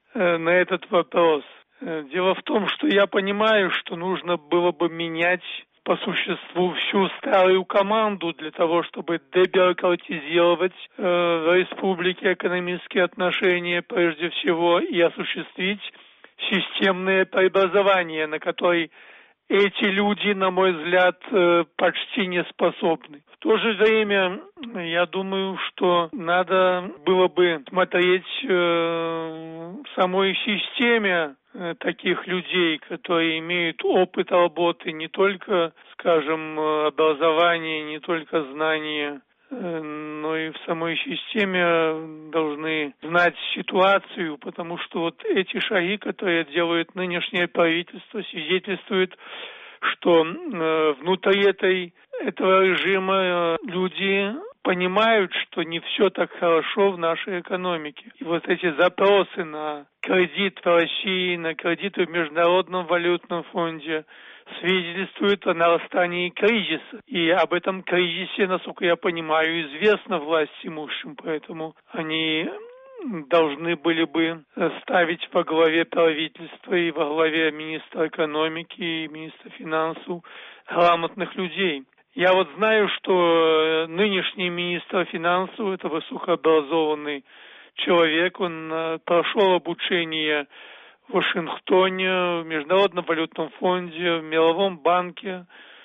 Q: э, на этот вопрос. Дело в том, что я понимаю, что нужно было бы менять по существу всю старую команду для того, чтобы дебюрократизировать э, в республике экономические отношения прежде всего и осуществить системное преобразование, на которое эти люди, на мой взгляд, э, почти не способны. В то же время, я думаю, что надо было бы смотреть э, в самой системе таких людей, которые имеют опыт работы, не только, скажем, образование, не только знания, но и в самой системе должны знать ситуацию, потому что вот эти шаги, которые делает нынешнее правительство, свидетельствуют, что внутри этой, этого режима люди понимают, что не все так хорошо в нашей экономике. И вот эти запросы на кредит в России, на кредиты в Международном валютном фонде свидетельствуют о нарастании кризиса. И об этом кризисе, насколько я понимаю, известно власть имущим, поэтому они должны были бы ставить во главе правительства и во главе министра экономики и министра финансов грамотных людей. Я вот знаю, что нынешний министр финансов – это высокообразованный человек. Он прошел обучение в Вашингтоне, в Международном валютном фонде, в Мировом банке.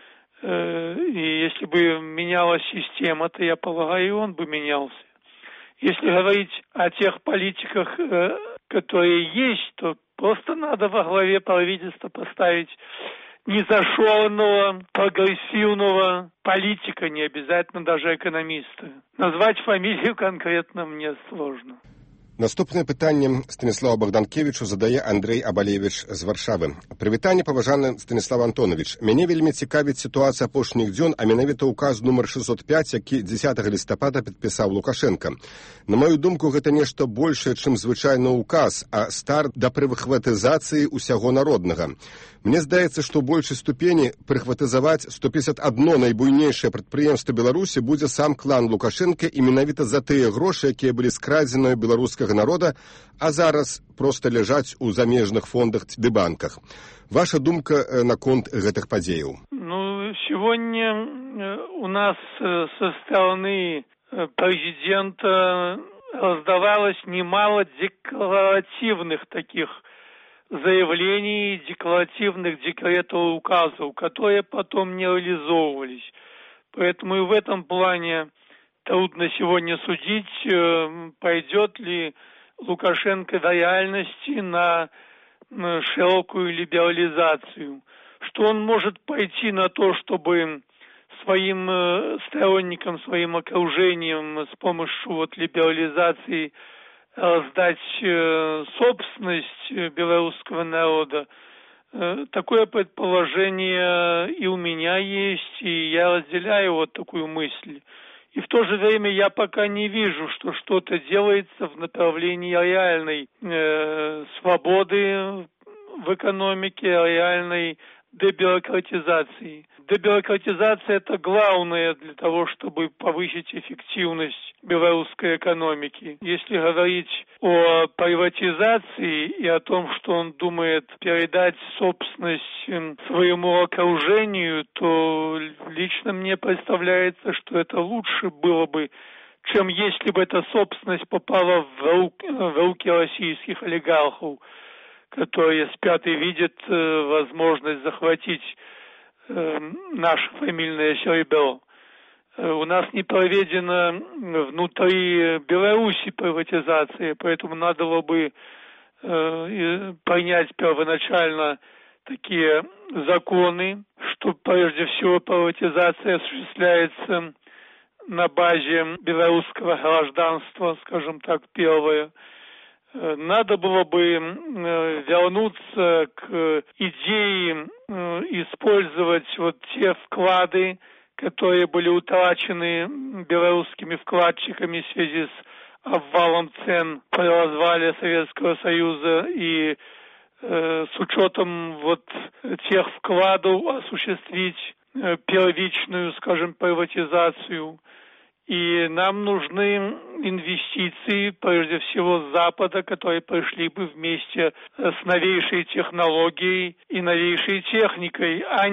Q: И если бы менялась система, то, я полагаю, и он бы менялся. Если говорить о тех политиках, которые есть, то просто надо во главе правительства поставить незашоренного, прогрессивного политика, не обязательно даже экономиста. Назвать фамилию конкретно мне сложно.
P: Наступне пытанне Станіслава Богданкевичу задае Андрей Абалевич з Варшавы. Прывітанне, паважаны Станіслав Антонович. Мяне вельмі цікавіць сітуацыя апошніх дзён, а менавіта ўказ нумар шэсцьсот пяць, які дзесятага лістапада падпісаў Лукашенко. На маю думку, гэта нешта большае, чым звычайны ўказ, а старт да прыхватызацыі ўсяго народнага. Мне здаецца, што ў большай ступені прыхватызаваць сто пятьдесят одно найбуйнейшае прадпрыемства Беларусі будзе сам клан Лукашенко і менавіта за тыя грошы, якія былі скрадзены ў беларускага народа, а зараз проста ляжаць у замежных фондах ды банках. Ваша думка наконт гэтых падзеяў?
Q: Ну, сегодня у нас со стороны президента раздавалось немало декларативных таких заявлений, декларативных декретов и указов, которые потом не реализовывались. Поэтому и в этом плане трудно сегодня судить, пойдет ли Лукашенко до реальности на широкую либерализацию. Что он может пойти на то, чтобы своим сторонникам, своим окружением с помощью вот либерализации сдать собственность белорусского народа. Такое предположение и у меня есть, и я разделяю вот такую мысль. И в то же время я пока не вижу, что что-то делается в направлении реальной э, свободы в экономике, реальной дебюрократизации. Дебюрократизация – это главное для того, чтобы повысить эффективность белорусской экономики. Если говорить о приватизации и о том, что он думает передать собственность своему окружению, то лично мне представляется, что это лучше было бы, чем если бы эта собственность попала в руки, в руки российских олигархов, которые спят и видят э, возможность захватить э, наше фамильное серебро. Э, у нас не проведена внутри Беларуси приватизация, поэтому надо было бы э, принять первоначально такие законы, что прежде всего приватизация осуществляется на базе белорусского гражданства, скажем так, первое. Надо было бы вернуться к идее использовать вот те вклады, которые были утрачены белорусскими вкладчиками в связи с обвалом цен при развале Советского Союза, и э, с учетом вот тех вкладов осуществить первичную, скажем, приватизацию. И нам нужны инвестиции, прежде всего, с Запада, которые пришли бы вместе с новейшей технологией и новейшей техникой, а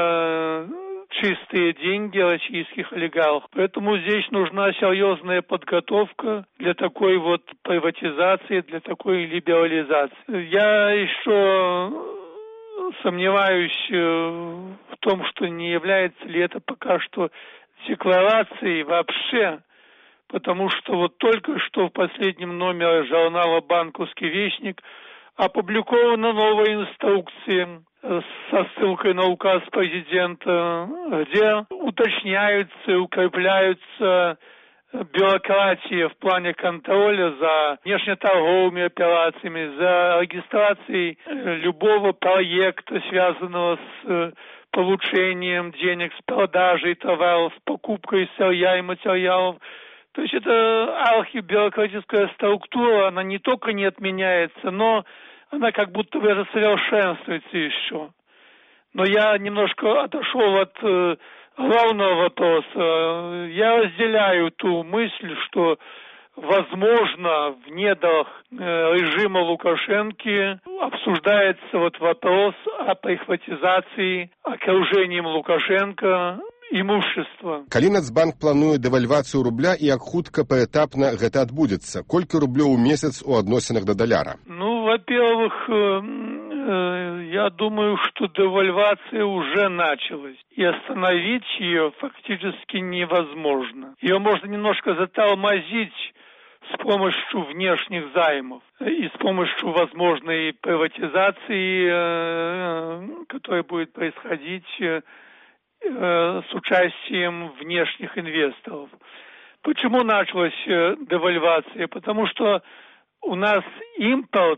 Q: не чистые деньги российских олигархов. Поэтому здесь нужна серьезная подготовка для такой вот приватизации, для такой либерализации. Я еще сомневаюсь в том, что не является ли это пока что декларацией вообще, потому что вот только что в последнем номере журнала «Банковский вестник» опубликована новая инструкция со ссылкой на указ президента, где уточняются и укрепляются бюрократия в плане контроля за внешнеторговыми операциями, за регистрацией любого проекта, связанного с получением денег, с продажей товаров, с покупкой сырья и материалов. То есть это архибюрократическая структура, она не только не отменяется, но она как будто бы совершенствуется еще. Но я немножко отошел от э, главного вопроса. Я разделяю ту мысль, что возможно в недрах э, режима Лукашенко обсуждается вот вопрос о прихватизации окружением Лукашенко имущества.
P: Калі Нацбанк плануе дэвальвацыю рубля і як хутка паэтапна гэта адбудзецца? Колькі рублёў у месяц у адносінах да даляра?
Q: Ну, во-первых, э, э, я думаю, что девальвация уже началась, и остановить ее фактически невозможно. Ее можно немножко затормозить с помощью внешних займов и с помощью возможной приватизации, э, которая будет происходить э, с участием внешних инвесторов. Почему началась девальвация? Потому что у нас импорт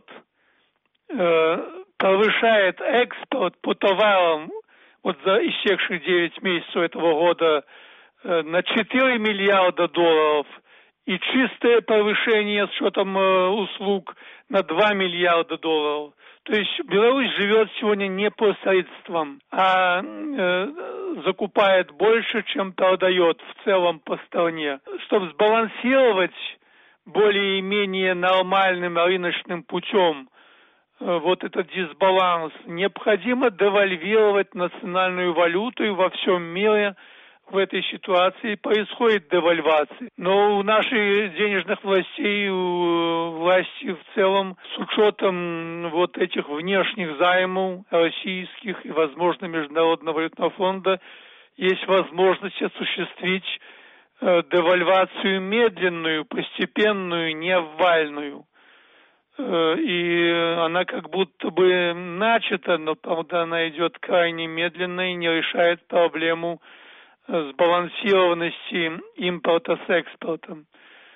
Q: э, повышает экспорт по товарам вот за истекшие девять месяцев этого года э, на четыре миллиарда долларов, и чистое повышение с учетом э, услуг на два миллиарда долларов. То есть Беларусь живет сегодня не по средствам, а э, закупает больше, чем продает в целом по стране. Чтобы сбалансировать более-менее нормальным рыночным путем э, вот этот дисбаланс, необходимо девальвировать национальную валюту, и во всем мире в этой ситуации происходит девальвация. Но у наших денежных властей, у власти в целом, с учетом вот этих внешних займов российских и, возможно, Международного валютного фонда, есть возможность осуществить э, девальвацию медленную, постепенную, не обвальную. Э, и она как будто бы начата, но, правда, она идет крайне медленно и не решает проблему сбалансированности импорта с экспортом.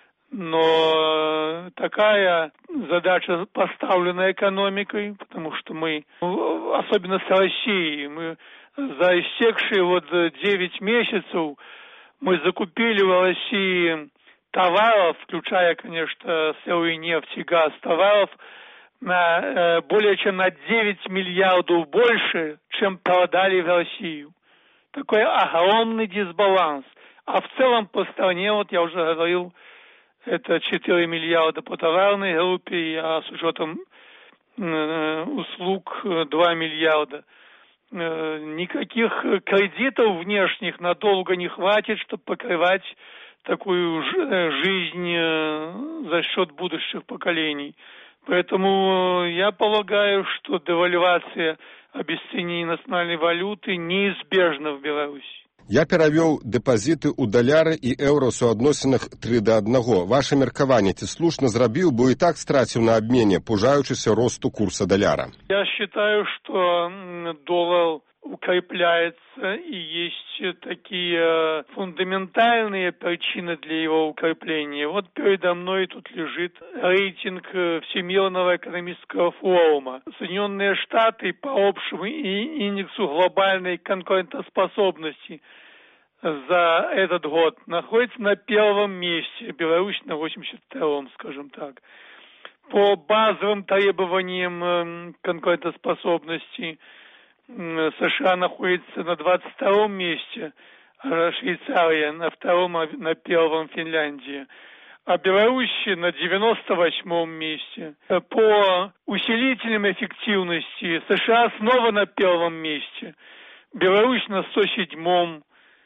Q: Но такая задача поставлена экономикой, потому что мы, особенно с Россией, мы за истекшие вот девять месяцев мы закупили в России товаров, включая, конечно, сырую нефть и газ, товаров на более чем на девять миллиардов больше, чем продали в Россию. Такой огромный дисбаланс. А в целом по стране, вот я уже говорил, это четыре миллиарда по товарной группе, а с учетом э, услуг два миллиарда. Э, никаких кредитов внешних надолго не хватит, чтобы покрывать такую жизнь э, за счет будущих поколений. Поэтому я полагаю, что девальвация, обесценение национальной валюты неизбежно в Беларуси.
P: Я перавёў дэпазіты ў даляры і еўра ў суадносінах тры да аднаго. Ваше меркаванне, ці слушна зрабіў, бо і так страціў на абмене, пужаючыся росту курса даляра?
Q: Я считаю, что доллар укрепляется, и есть такие фундаментальные причины для его укрепления. Вот передо мной тут лежит рейтинг Всемирного экономического форума. Соединенные Штаты по общему индексу глобальной конкурентоспособности за этот год находится на первом месте, Беларусь на восемьдесят втором, скажем так. По базовым требованиям конкурентоспособности США находится на двадцать втором месте, Швейцария на втором, на первом Финляндия. А Беларусь на девяносто восьмом месте. По усилителям эффективности США снова на первом месте. Беларусь на сто седьмом.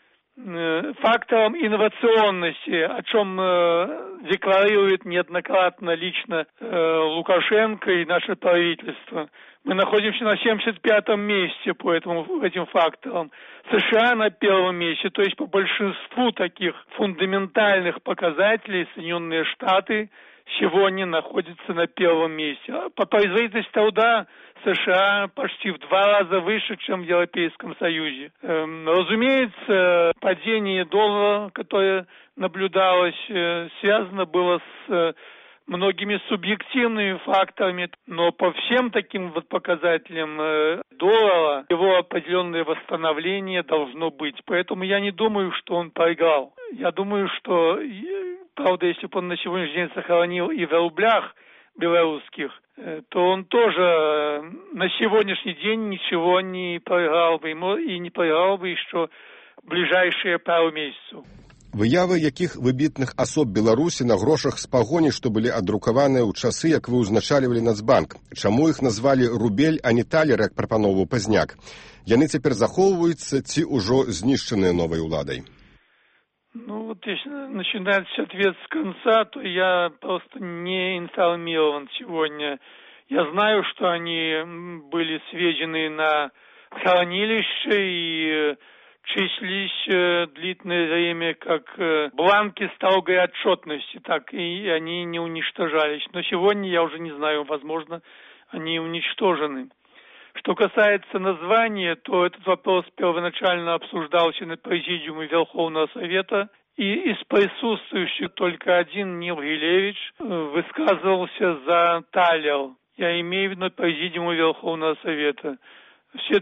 Q: Фактором инновационности, о чем э, декларирует неоднократно лично э, Лукашенко и наше правительство. Мы находимся на семьдесят пятом месте по этому, этим факторам. США на первом месте, то есть по большинству таких фундаментальных показателей Соединенные Штаты сегодня находятся на первом месте. По производительности труда США почти в два раза выше, чем в Европейском Союзе. Эм, разумеется, падение доллара, которое наблюдалось, э, связано было с э, многими субъективными факторами, но по всем таким вот показателям э, доллара его определенное восстановление должно быть. Поэтому я не думаю, что он проиграл. Я думаю, что, правда, если бы он на сегодняшний день сохранил и в рублях белорусских, то он тоже на сегодняшний день ничего не проиграл бы, и не проиграл бы еще в ближайшие пару месяцев.
P: Выявы якіх выбітных асоб Беларусі на грошах з пагоні, што былі адрукаваныя ў часы, як вы ўзначальвалі Нацбанк. Чаму іх назвалі рубель, а не талер, як прапановваў Пазняк? Яны цяпер захоўваюцца ці ўжо знішчаныя новай уладай?
Q: Ну вот если начинать ответ с конца, то я просто не информирован сегодня. Я знаю, что они были сведены на хранилище и числились длительное время как бланки строгой отчетности, так и они не уничтожались. Но сегодня я уже не знаю, возможно, они уничтожены. Что касается названия, то этот вопрос первоначально обсуждался на президиуме Верховного Совета, и из присутствующих только один Нил Гилевич высказывался за талер. Я имею в виду президиума Верховного Совета. Все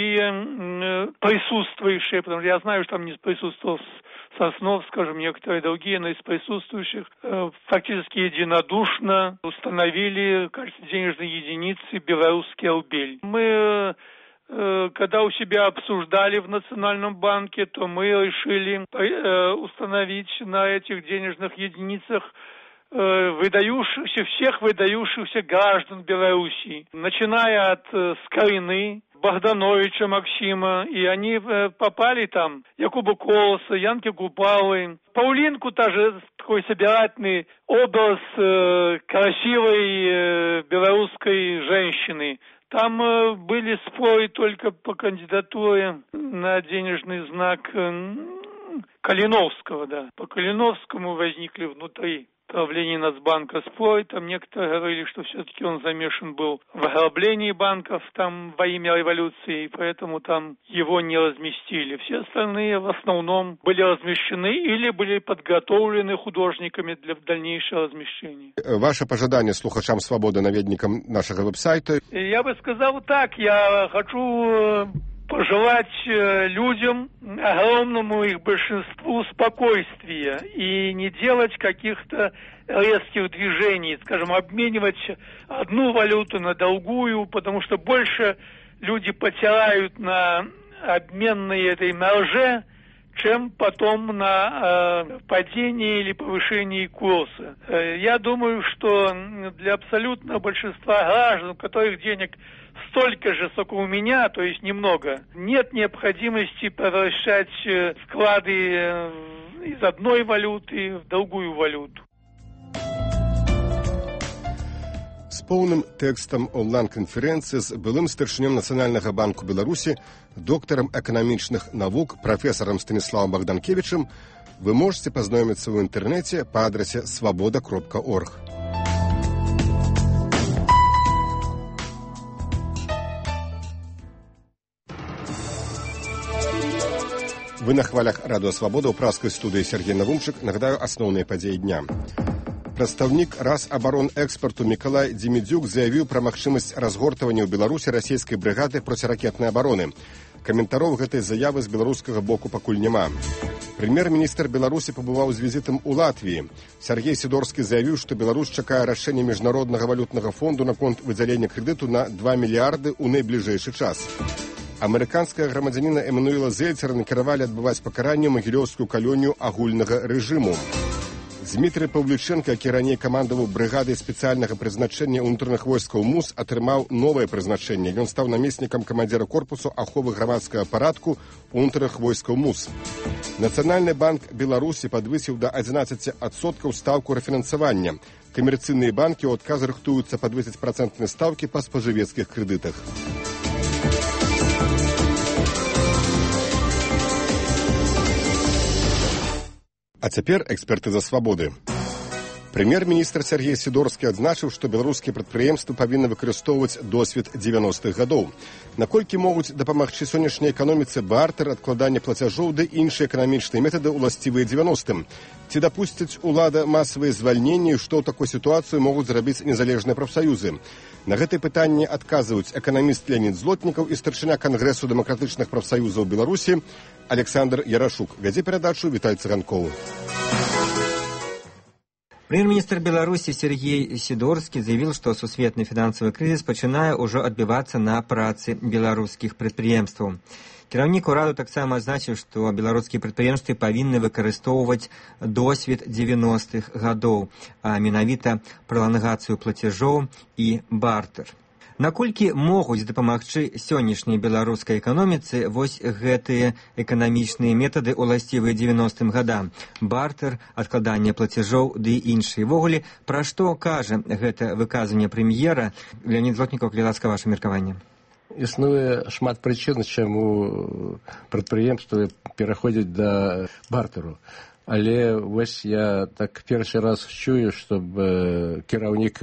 Q: другие присутствующие, потому что я знаю, что там не присутствовал Соснов, скажем, некоторые другие, но из присутствующих фактически единодушно установили в качестве денежной единицы белорусский рубель. Мы, когда у себя обсуждали в Национальном банке, то мы решили установить на этих денежных единицах выдающихся, всех выдающихся граждан Белоруссии, начиная от Скорины, Богдановича Максима, и они попали там, Якуба Колоса, Янки Купалы, Паулинку, тоже такой собирательный образ э, красивой э, белорусской женщины. Там э, были споры только по кандидатуре на денежный знак э, Калиновского, да. По Калиновскому возникли внутри правление Нацбанка споры, там некоторые говорили, что все-таки он замешан был в ограблении банков там во имя революции, и поэтому там его не разместили. Все остальные в основном были размещены или были подготовлены художниками для дальнейшего размещения.
P: Ваше пожелание слухачам «Свободы», наведникам нашего веб-сайта?
Q: Я бы сказал так, я хочу пожелать людям, огромному их большинству, спокойствия и не делать каких-то резких движений, скажем, обменивать одну валюту на другую, потому что больше люди потеряют на обменной этой марже, чем потом на э, падении или повышении курса. Я думаю, что для абсолютного большинства граждан, у которых денег столько же, сколько у меня, то есть немного, нет необходимости превращать вклады из одной валюты в другую валюту.
P: З поўным тэкстам онлайн-канферэнцыі з былым старшынём Нацыянальнага банку Беларусі, доктарам эканамічных навук, прафесарам Станіславам Богданкевічам вы можете пазнаёміцца ў інтэрнэце па адрасе свабода кропка орг. Вы на хвалях радыё «Свабода» ў праскай студыі Сергей Навумчык. Нагадаю асноўныя падзеі дня. Прадстаўнік Расабаронэкспарту Мікалай Дзімідзюк заявіў пра магчымасць разгортвання ў Беларусі расійскай брыгады проціракетнай абароны. Каментароў гэтай заявы з беларускага боку пакуль няма. Прэм'ер-міністр Беларусі пабываў з візітам у Латвіі. Сергей Сідорскі заявіў, што Беларусь чакае рашэння Міжнароднага валютнага фонду наконт выдзялення крэдыту на два мільярды ў найбліжэйшы час. Амерыканскага грамадзяніна Эмануэла Зельцера накіравалі адбываць пакаранне ў магілёўскую калонію агульнага рэжыму. Дмітрый Павлюченко, які раней камандаваў брыгадай спецыяльнага прызначэння ўнутраных войскаў МУС, атрымаў новае прызначэнне. Ён стаў намеснікам камандзіра корпусу аховы грамадскага парадку ўнутраных войскаў МУС. Нацыянальны банк Беларусі падвысіў да адзінаццаці адсоткаў стаўку рэфінансавання. Камерцыйныя банкі ў адказ рыхтуюцца падвысіць працэнтныя стаўкі па спажывецкіх крэдытах. А цяпер экспертыза свабоды. Прэм'ер-міністр Сергей Сідорскі адзначыў, што беларускія прадпрыемствы павінны выкарыстоўваць досвед дзевяностых гадоў. Наколькі могуць дапамагчы сённяшняй эканоміцы бартэр, адкладанне плацяжоў ды іншыя эканамічныя метады ўласцівыя дзевяностым? Ці дапусцяць улада масавыя звальненні, што ў такой сітуацыі могуць зрабіць незалежныя прафсаюзы? На гэтае пытанне адказваюць эканаміст Леонід Злотнікаў і старшыня Кангрэсу дэмакратычных прафсаюзаў Беларусі Александр Ярашук. Вядзе перадачу Віталь Цыганкоў.
R: Премьер-министр Беларуси Сергей Сидорский заявил, что сусветный финансовый кризис пачынае ўжо адбівацца на працы беларускіх прадпрыемстваў. Кіраўнік ураду таксама азначыў, што беларускія прадпрыемствы павінны выкарыстоўваць досвед дзевяностых гадоў, а менавіта пралангацыю плацяжоў і бартэр. Наколькі могуць дапамагчы сённяшняй беларускай эканоміцы вось гэтыя эканамічныя метады ўласцівыя дзевяностым гадам? Бартэр, адкладанне плацяжоў ды іншыя. Ввогуле, пра што кажа гэта выказанне прэм'ера? Леонід Злотнікаў, калі ласка, ваше меркаванне.
S: Існуе шмат прычын, чаму прадпрыемствы пераходзяць да бартэру. Але вось я так першы раз чую, щоб кіраўнік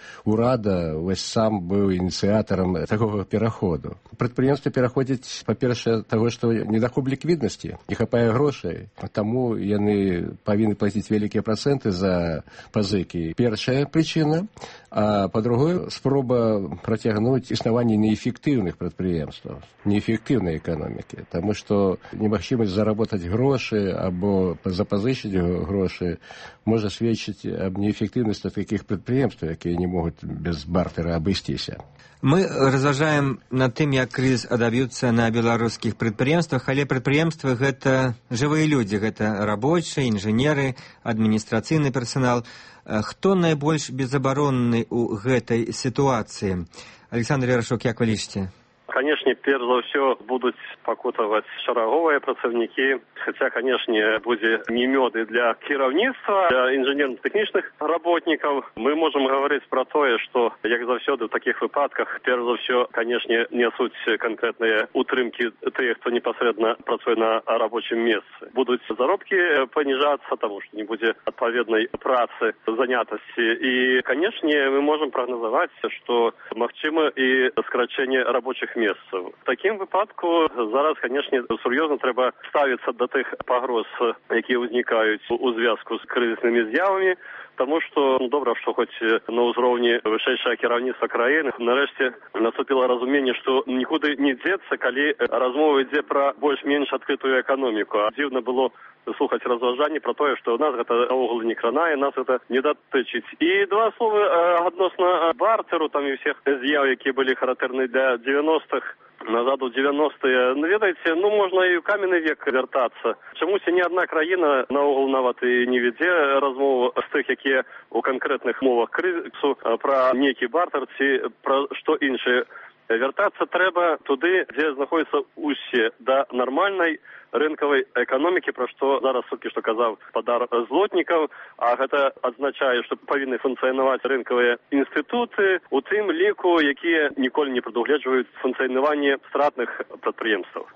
S: урада вось сам быў ініцыятарам такога пераходу. Прадпрыемствы пераходзяць, па-першае, таго, што недахоп ліквіднасці, не хапае грошай, таму яны павінны плаціць вялікія працэнты за пазыкі. Першая прычына, а па-другое, спроба працягнуць існаванне неэфектыўных прадпрыемстваў, неэфектыўнай эканомікі, таму што немагчымасць заработаць грошы або запазычыць грошы можа сведчыць аб неэфектыўнасці такіх прадпрыемстваў, якія не могуць без бартэра абысціся.
R: Мы разважаем над тым, як крызіс адаб'юцца на беларускіх прадпрыемствах, але прадпрыемствы гэта жывыя людзі, гэта рабочыя, інжынеры, адміністрацыйны персанал. Хто найбольш безабаронны ў гэтай сітуацыі? Александр Ярашук, як вы лічыце?
T: Канешне, перш за ўсё будуць пакутаваць шараговыя працаўнікі, хаця, канешне, будзе не мёды для кіраўніцтва, для інжынерна-тэхнічных работнікаў. Мы можам гаварыць пра тое, што, як заўсёды ў такіх выпадках, перш за ўсё, канешне, нясуць канкрэтныя утрымкі тыя, хто непасрэдна працуе на рабочым месцы. Будуць заробкі паніжацца, таму што не будзе адпаведнай працы, занятасці. І, канешне, мы можам прагназаваць, што магчыма і скарачэнне рабочых месцаў. В такім выпадку зараз, канешне, сур'ёзна трэба ставіцца да тых пагроз, якія ўзнікаюць у звязку з крызіснымі з'явамі, таму што ну, добра, што хоць на ўзроўні вышэйшае кіраўніцтва краіны нарэшце наступіла разуменне, што нікуды не дзецца, калі размова ідзе пра больш-менш адкрытую эканоміку. А дзіўна было слухаць разважанні пра тое, што нас гэта наогул не кранае, нас гэта не датычыць. І два словы адносна бартэру, там і ўсіх з'яў, якія былі характэрны для дзевяностых, назад у дзевяностыя, ну, ведаеце, ну, можна і ў каменны век вяртацца. Чамусь ні адна краіна наогул нават і не вядзе размову з тых, якія ў канкрэтных мовах крызісу пра нейкі бартэр ці пра што іншае. Вяртацца трэба туды, дзе знаходзяцца усе, да нармальнай рынкавай эканомікі, пра што зараз толькі што казаў спадар Злотнікаў, а гэта адзначае, што павінны функцыянаваць рынкавыя інстытуты, у тым ліку, якія ніколі не прадугледжваюць функцыянаванне стратных прадпрыемстваў.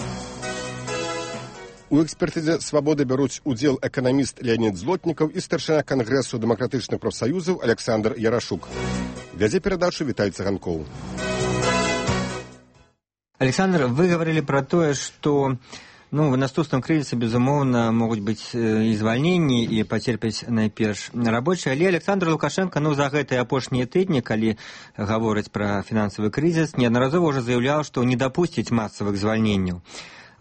P: У экспертызе свабоды бяруць удзел эканаміст Леонід Злотнікаў і старшыня Кангрэсу дэмакратычных прафсаюзаў Александр Ярашук. Вядзе перадачу Віталь Цыганкоў.
R: Александр, вы говорили про тое, што ну, в наступным крызісе, безумоўна, могуць быць і звальненні, і пацерпяць найперш рабочыя. Але Александр Лукашенко, ну, за гэтыя апошнія тыдні, калі гаворыць пра фінансавы крызіс, неаднаразова ўжо заяўляў, што не дапусціць масавых звальненняў.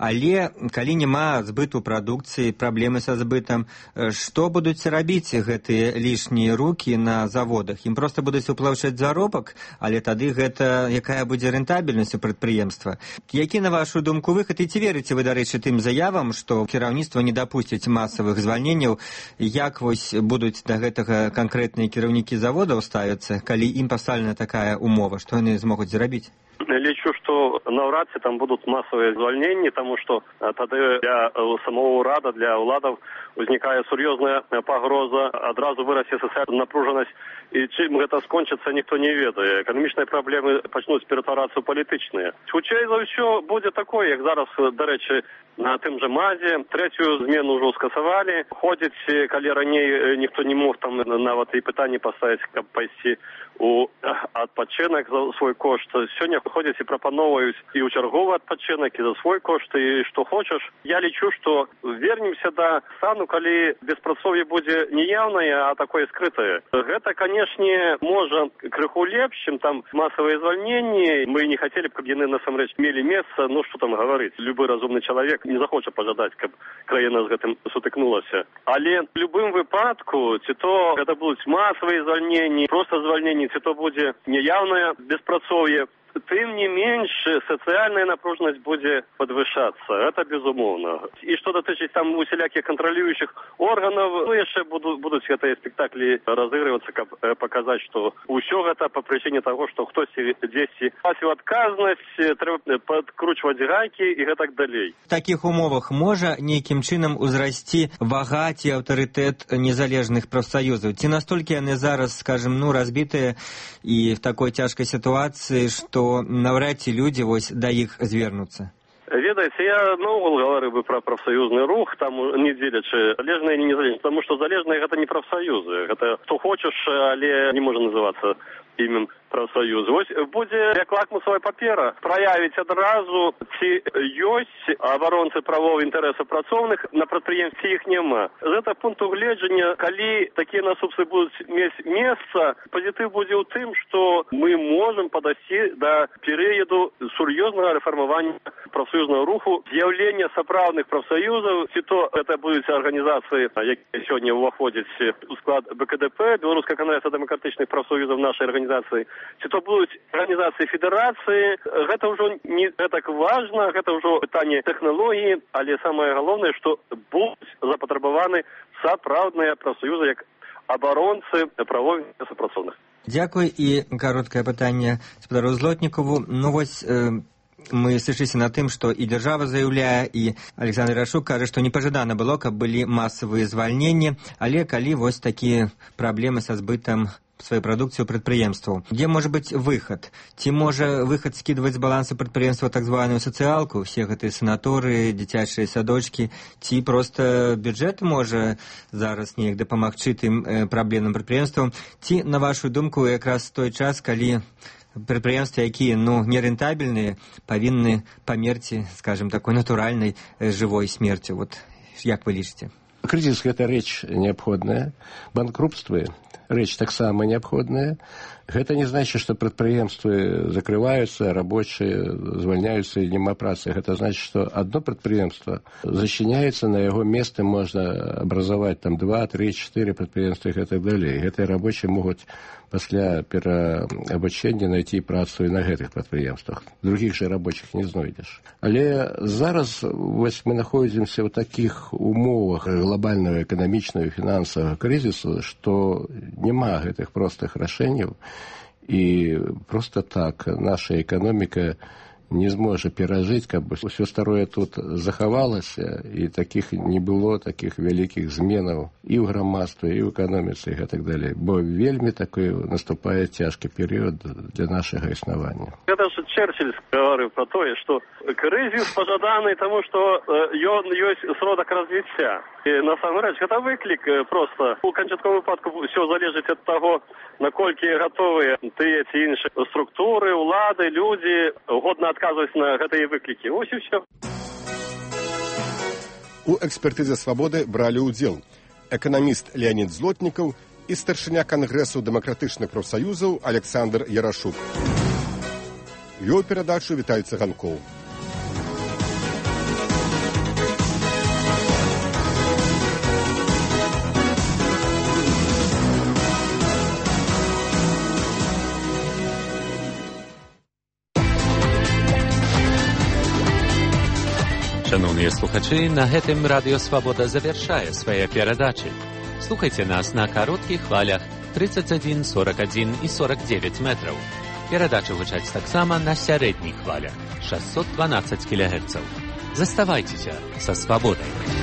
R: Але калі няма збыту прадукцыі, праблемы са збытам, што будуць рабіць гэтыя лішнія рукі на заводах? Ім проста будуць уплаўчаць заробак, але тады гэта якая будзе рэнтабельнасць у прадпрыемства? Які, на вашу думку, выхад? І ці верыце вы, дарэчы, тым заявам, што кіраўніцтва не дапусціць масавых звальненняў? Як вось будуць да гэтага канкрэтныя кіраўнікі заводаў ставяцца, калі ім пастаўлена такая умова, што яны змогуць зрабіць?
T: Лічу, што наўрад ці там будуць масавыя звальненні, таму што тады для самого ўрада, для ўладаў узнікае сур'ёзная пагроза, адразу вырасце сацыяльная напружанасць, і чым гэта скончыцца, ніхто не ведае. Эканамічныя праблемы пачнуць ператварацца ў палітычныя. Хутчэй за ўсё будзе такое, як зараз, дарэчы, на тым жа МАЗе. Трэцюю змену ўжо скасавалі. Ходзіць, калі раней ніхто не мог там нават і пытанне паставіць, каб пайсці у адпачынак за свой кошт. Сёння ходзяць і прапаноўваюць і ў чарговы адпачынак, і за свой кошт, і што хочаш. Я лічу, што вернемся да стану, калі беспрацоўе будзе не яўнае, а такое скрытае. Гэта, канешне, можа крыху лепш, чым там масавыя звальненні. Мы не хацелі б, каб яны насамрэч мелі месца. Ну, што там гаварыць? Любы разумны чалавек не захоча пажадаць, каб краіна з гэтым сутыкнулася. Але в любым выпадку, ці то гэта будуць масавыя звальненні, проста звальненні, ці то будзе неяўнае беспрацоўе, тым не менш сацыяльная напружанасць будзе падвышацца. Это безумоўна. І што датычыць там усялякіх кантралюючых органаў, ну яшчэ будуць, будуць гэтыя спектаклі разыгрывацца, каб э, паказаць, што ўсё гэта па прычыне таго, што хтосьці дзесьці пасіў адказнасць, трэба падкручваць гайкі і гэтак далей.
R: В такіх умовах можа нейкім чынам узрасці вага ці аўтарытэт незалежных прафсаюзаў? Ці настолькі яны зараз, скажем, ну, разбітыя і в такой цяжкай сітуацыі, што навряд ці людзі вось да іх звернуцца?
T: Ведаеце, я наогул гаварыў бы пра прафсаюзны рух, там не дзелячы залежныя і незалежныя, таму што залежныя гэта не прафсаюзы, гэта хто хочаш, але не можа называцца імем прафсаюз. Вось будзе як лакмусовая папера праявіць адразу, ці ёсць абаронцы правоў інтарэсаў працоўных на прадпрыемстве, іх няма. З гэтага пункту гледжання, калі такія наступствы будуць мець месца, пазітыў будзе ў тым, што мы можам падасці да перыяду сур'ёзнага рэфармавання прафсаюзнага руху, з'яўлення сапраўдных прафсаюзаў, ці то гэта будуць арганізацыі, якія сёння ўваходзяць у склад бэ ка дэ пэ, Беларуская кангрэса дэмакратычных прафсаюзаў нашай арганізацыі, ці то будуць арганізацыі федэрацыі. Гэта ўжо не так важна, гэта ўжо пытанне тэхналогіі, але самае галоўнае, што будуць запатрабаваны сапраўдныя прафсаюзы як абаронцы правоў інтарэсаў працоўных.
R: Дзякуй. І кароткае пытанне спадару Злотнікаву. Ну вось э, мы сышліся на тым, што і дзяржава заяўляе, і Александр Ярашук кажа, што непажадана было, каб былі масавыя звальненні, але калі вось такія праблемы са збытам свою прадукцыю прадпрыемстваў. Дзе можа быць выхад? Ці можа выхад скідваць з балансу прадпрыемства так званую сацыялку, усе гэтыя санаторыі, дзіцячыя садочкі, ці проста бюджэт можа зараз неяк дапамагчы тым э, праблемным прадпрыемствам, ці, на вашу думку, якраз той час, калі прадпрыемствы, якія ну, нерэнтабельныя, павінны памерці, скажем, такой натуральнай э, жывой смерцю. Вот як вы лічыце?
S: Кризис – это рэч неабходная. Банкрупство – рэч таксама неабходная. Гэта не значит, што прадпрыемствы закрываюцца, рабочыя звальняюцца і няма працы. Гэта значит, што одно прадпрыемства зачыняецца, на яго месцы можна абразаваць там два, три, четыре прадпрыемствы і гэтак далей. Гэтыя рабочыя могуць пасля пераабучэння найти працу і на гэтых прадпрыемствах. Другіх же рабочих не знойдзеш. Але зараз вось мы находзімся ў такіх умовах глобальнага эканамічнага і фінансавага крызісу, што няма гэтых простых рашэнняў, і просто так наша эканоміка не зможа перажыць, каб усё старое тут захавалася, і такіх не было такіх вялікіх зменаў і ў грамадстве, і ў эканоміцы, і гэтак далей. Бо вельмі такой наступае цяжкі перыяд для нашага існавання.
T: Гэта ж Черчилль гаварыў пра тое, што крызіс пажаданы таму, што ён ёсць сродак развіцця. І насамрэч гэта выклік проста. У канчатковым выпадку ўсё залежыць ад таго, наколькі гатовыя тыя ці іншыя структуры, улады, людзі годна адказваць на гэтыя выклікі. Вось і ўсё.
P: У экспертызе «Свабоды» бралі ўдзел эканаміст Леонид Злотнікаў і старшыня Кангрэсу дэмакратычных прафсаюзаў Александр Ярашук. Вёў перадачу Віталь Цыганкоў.
F: Шановныя слухачы, на гэтым Радыё Свабода завяршае свае перадачы. Слухайце нас на кароткіх хвалях тридцать один, сорок один и сорок девять метраў. Перадачы гучаць таксама на сярэдніх хвалях шестьсот двенадцать килогерцаў. Заставайцеся са свабодай.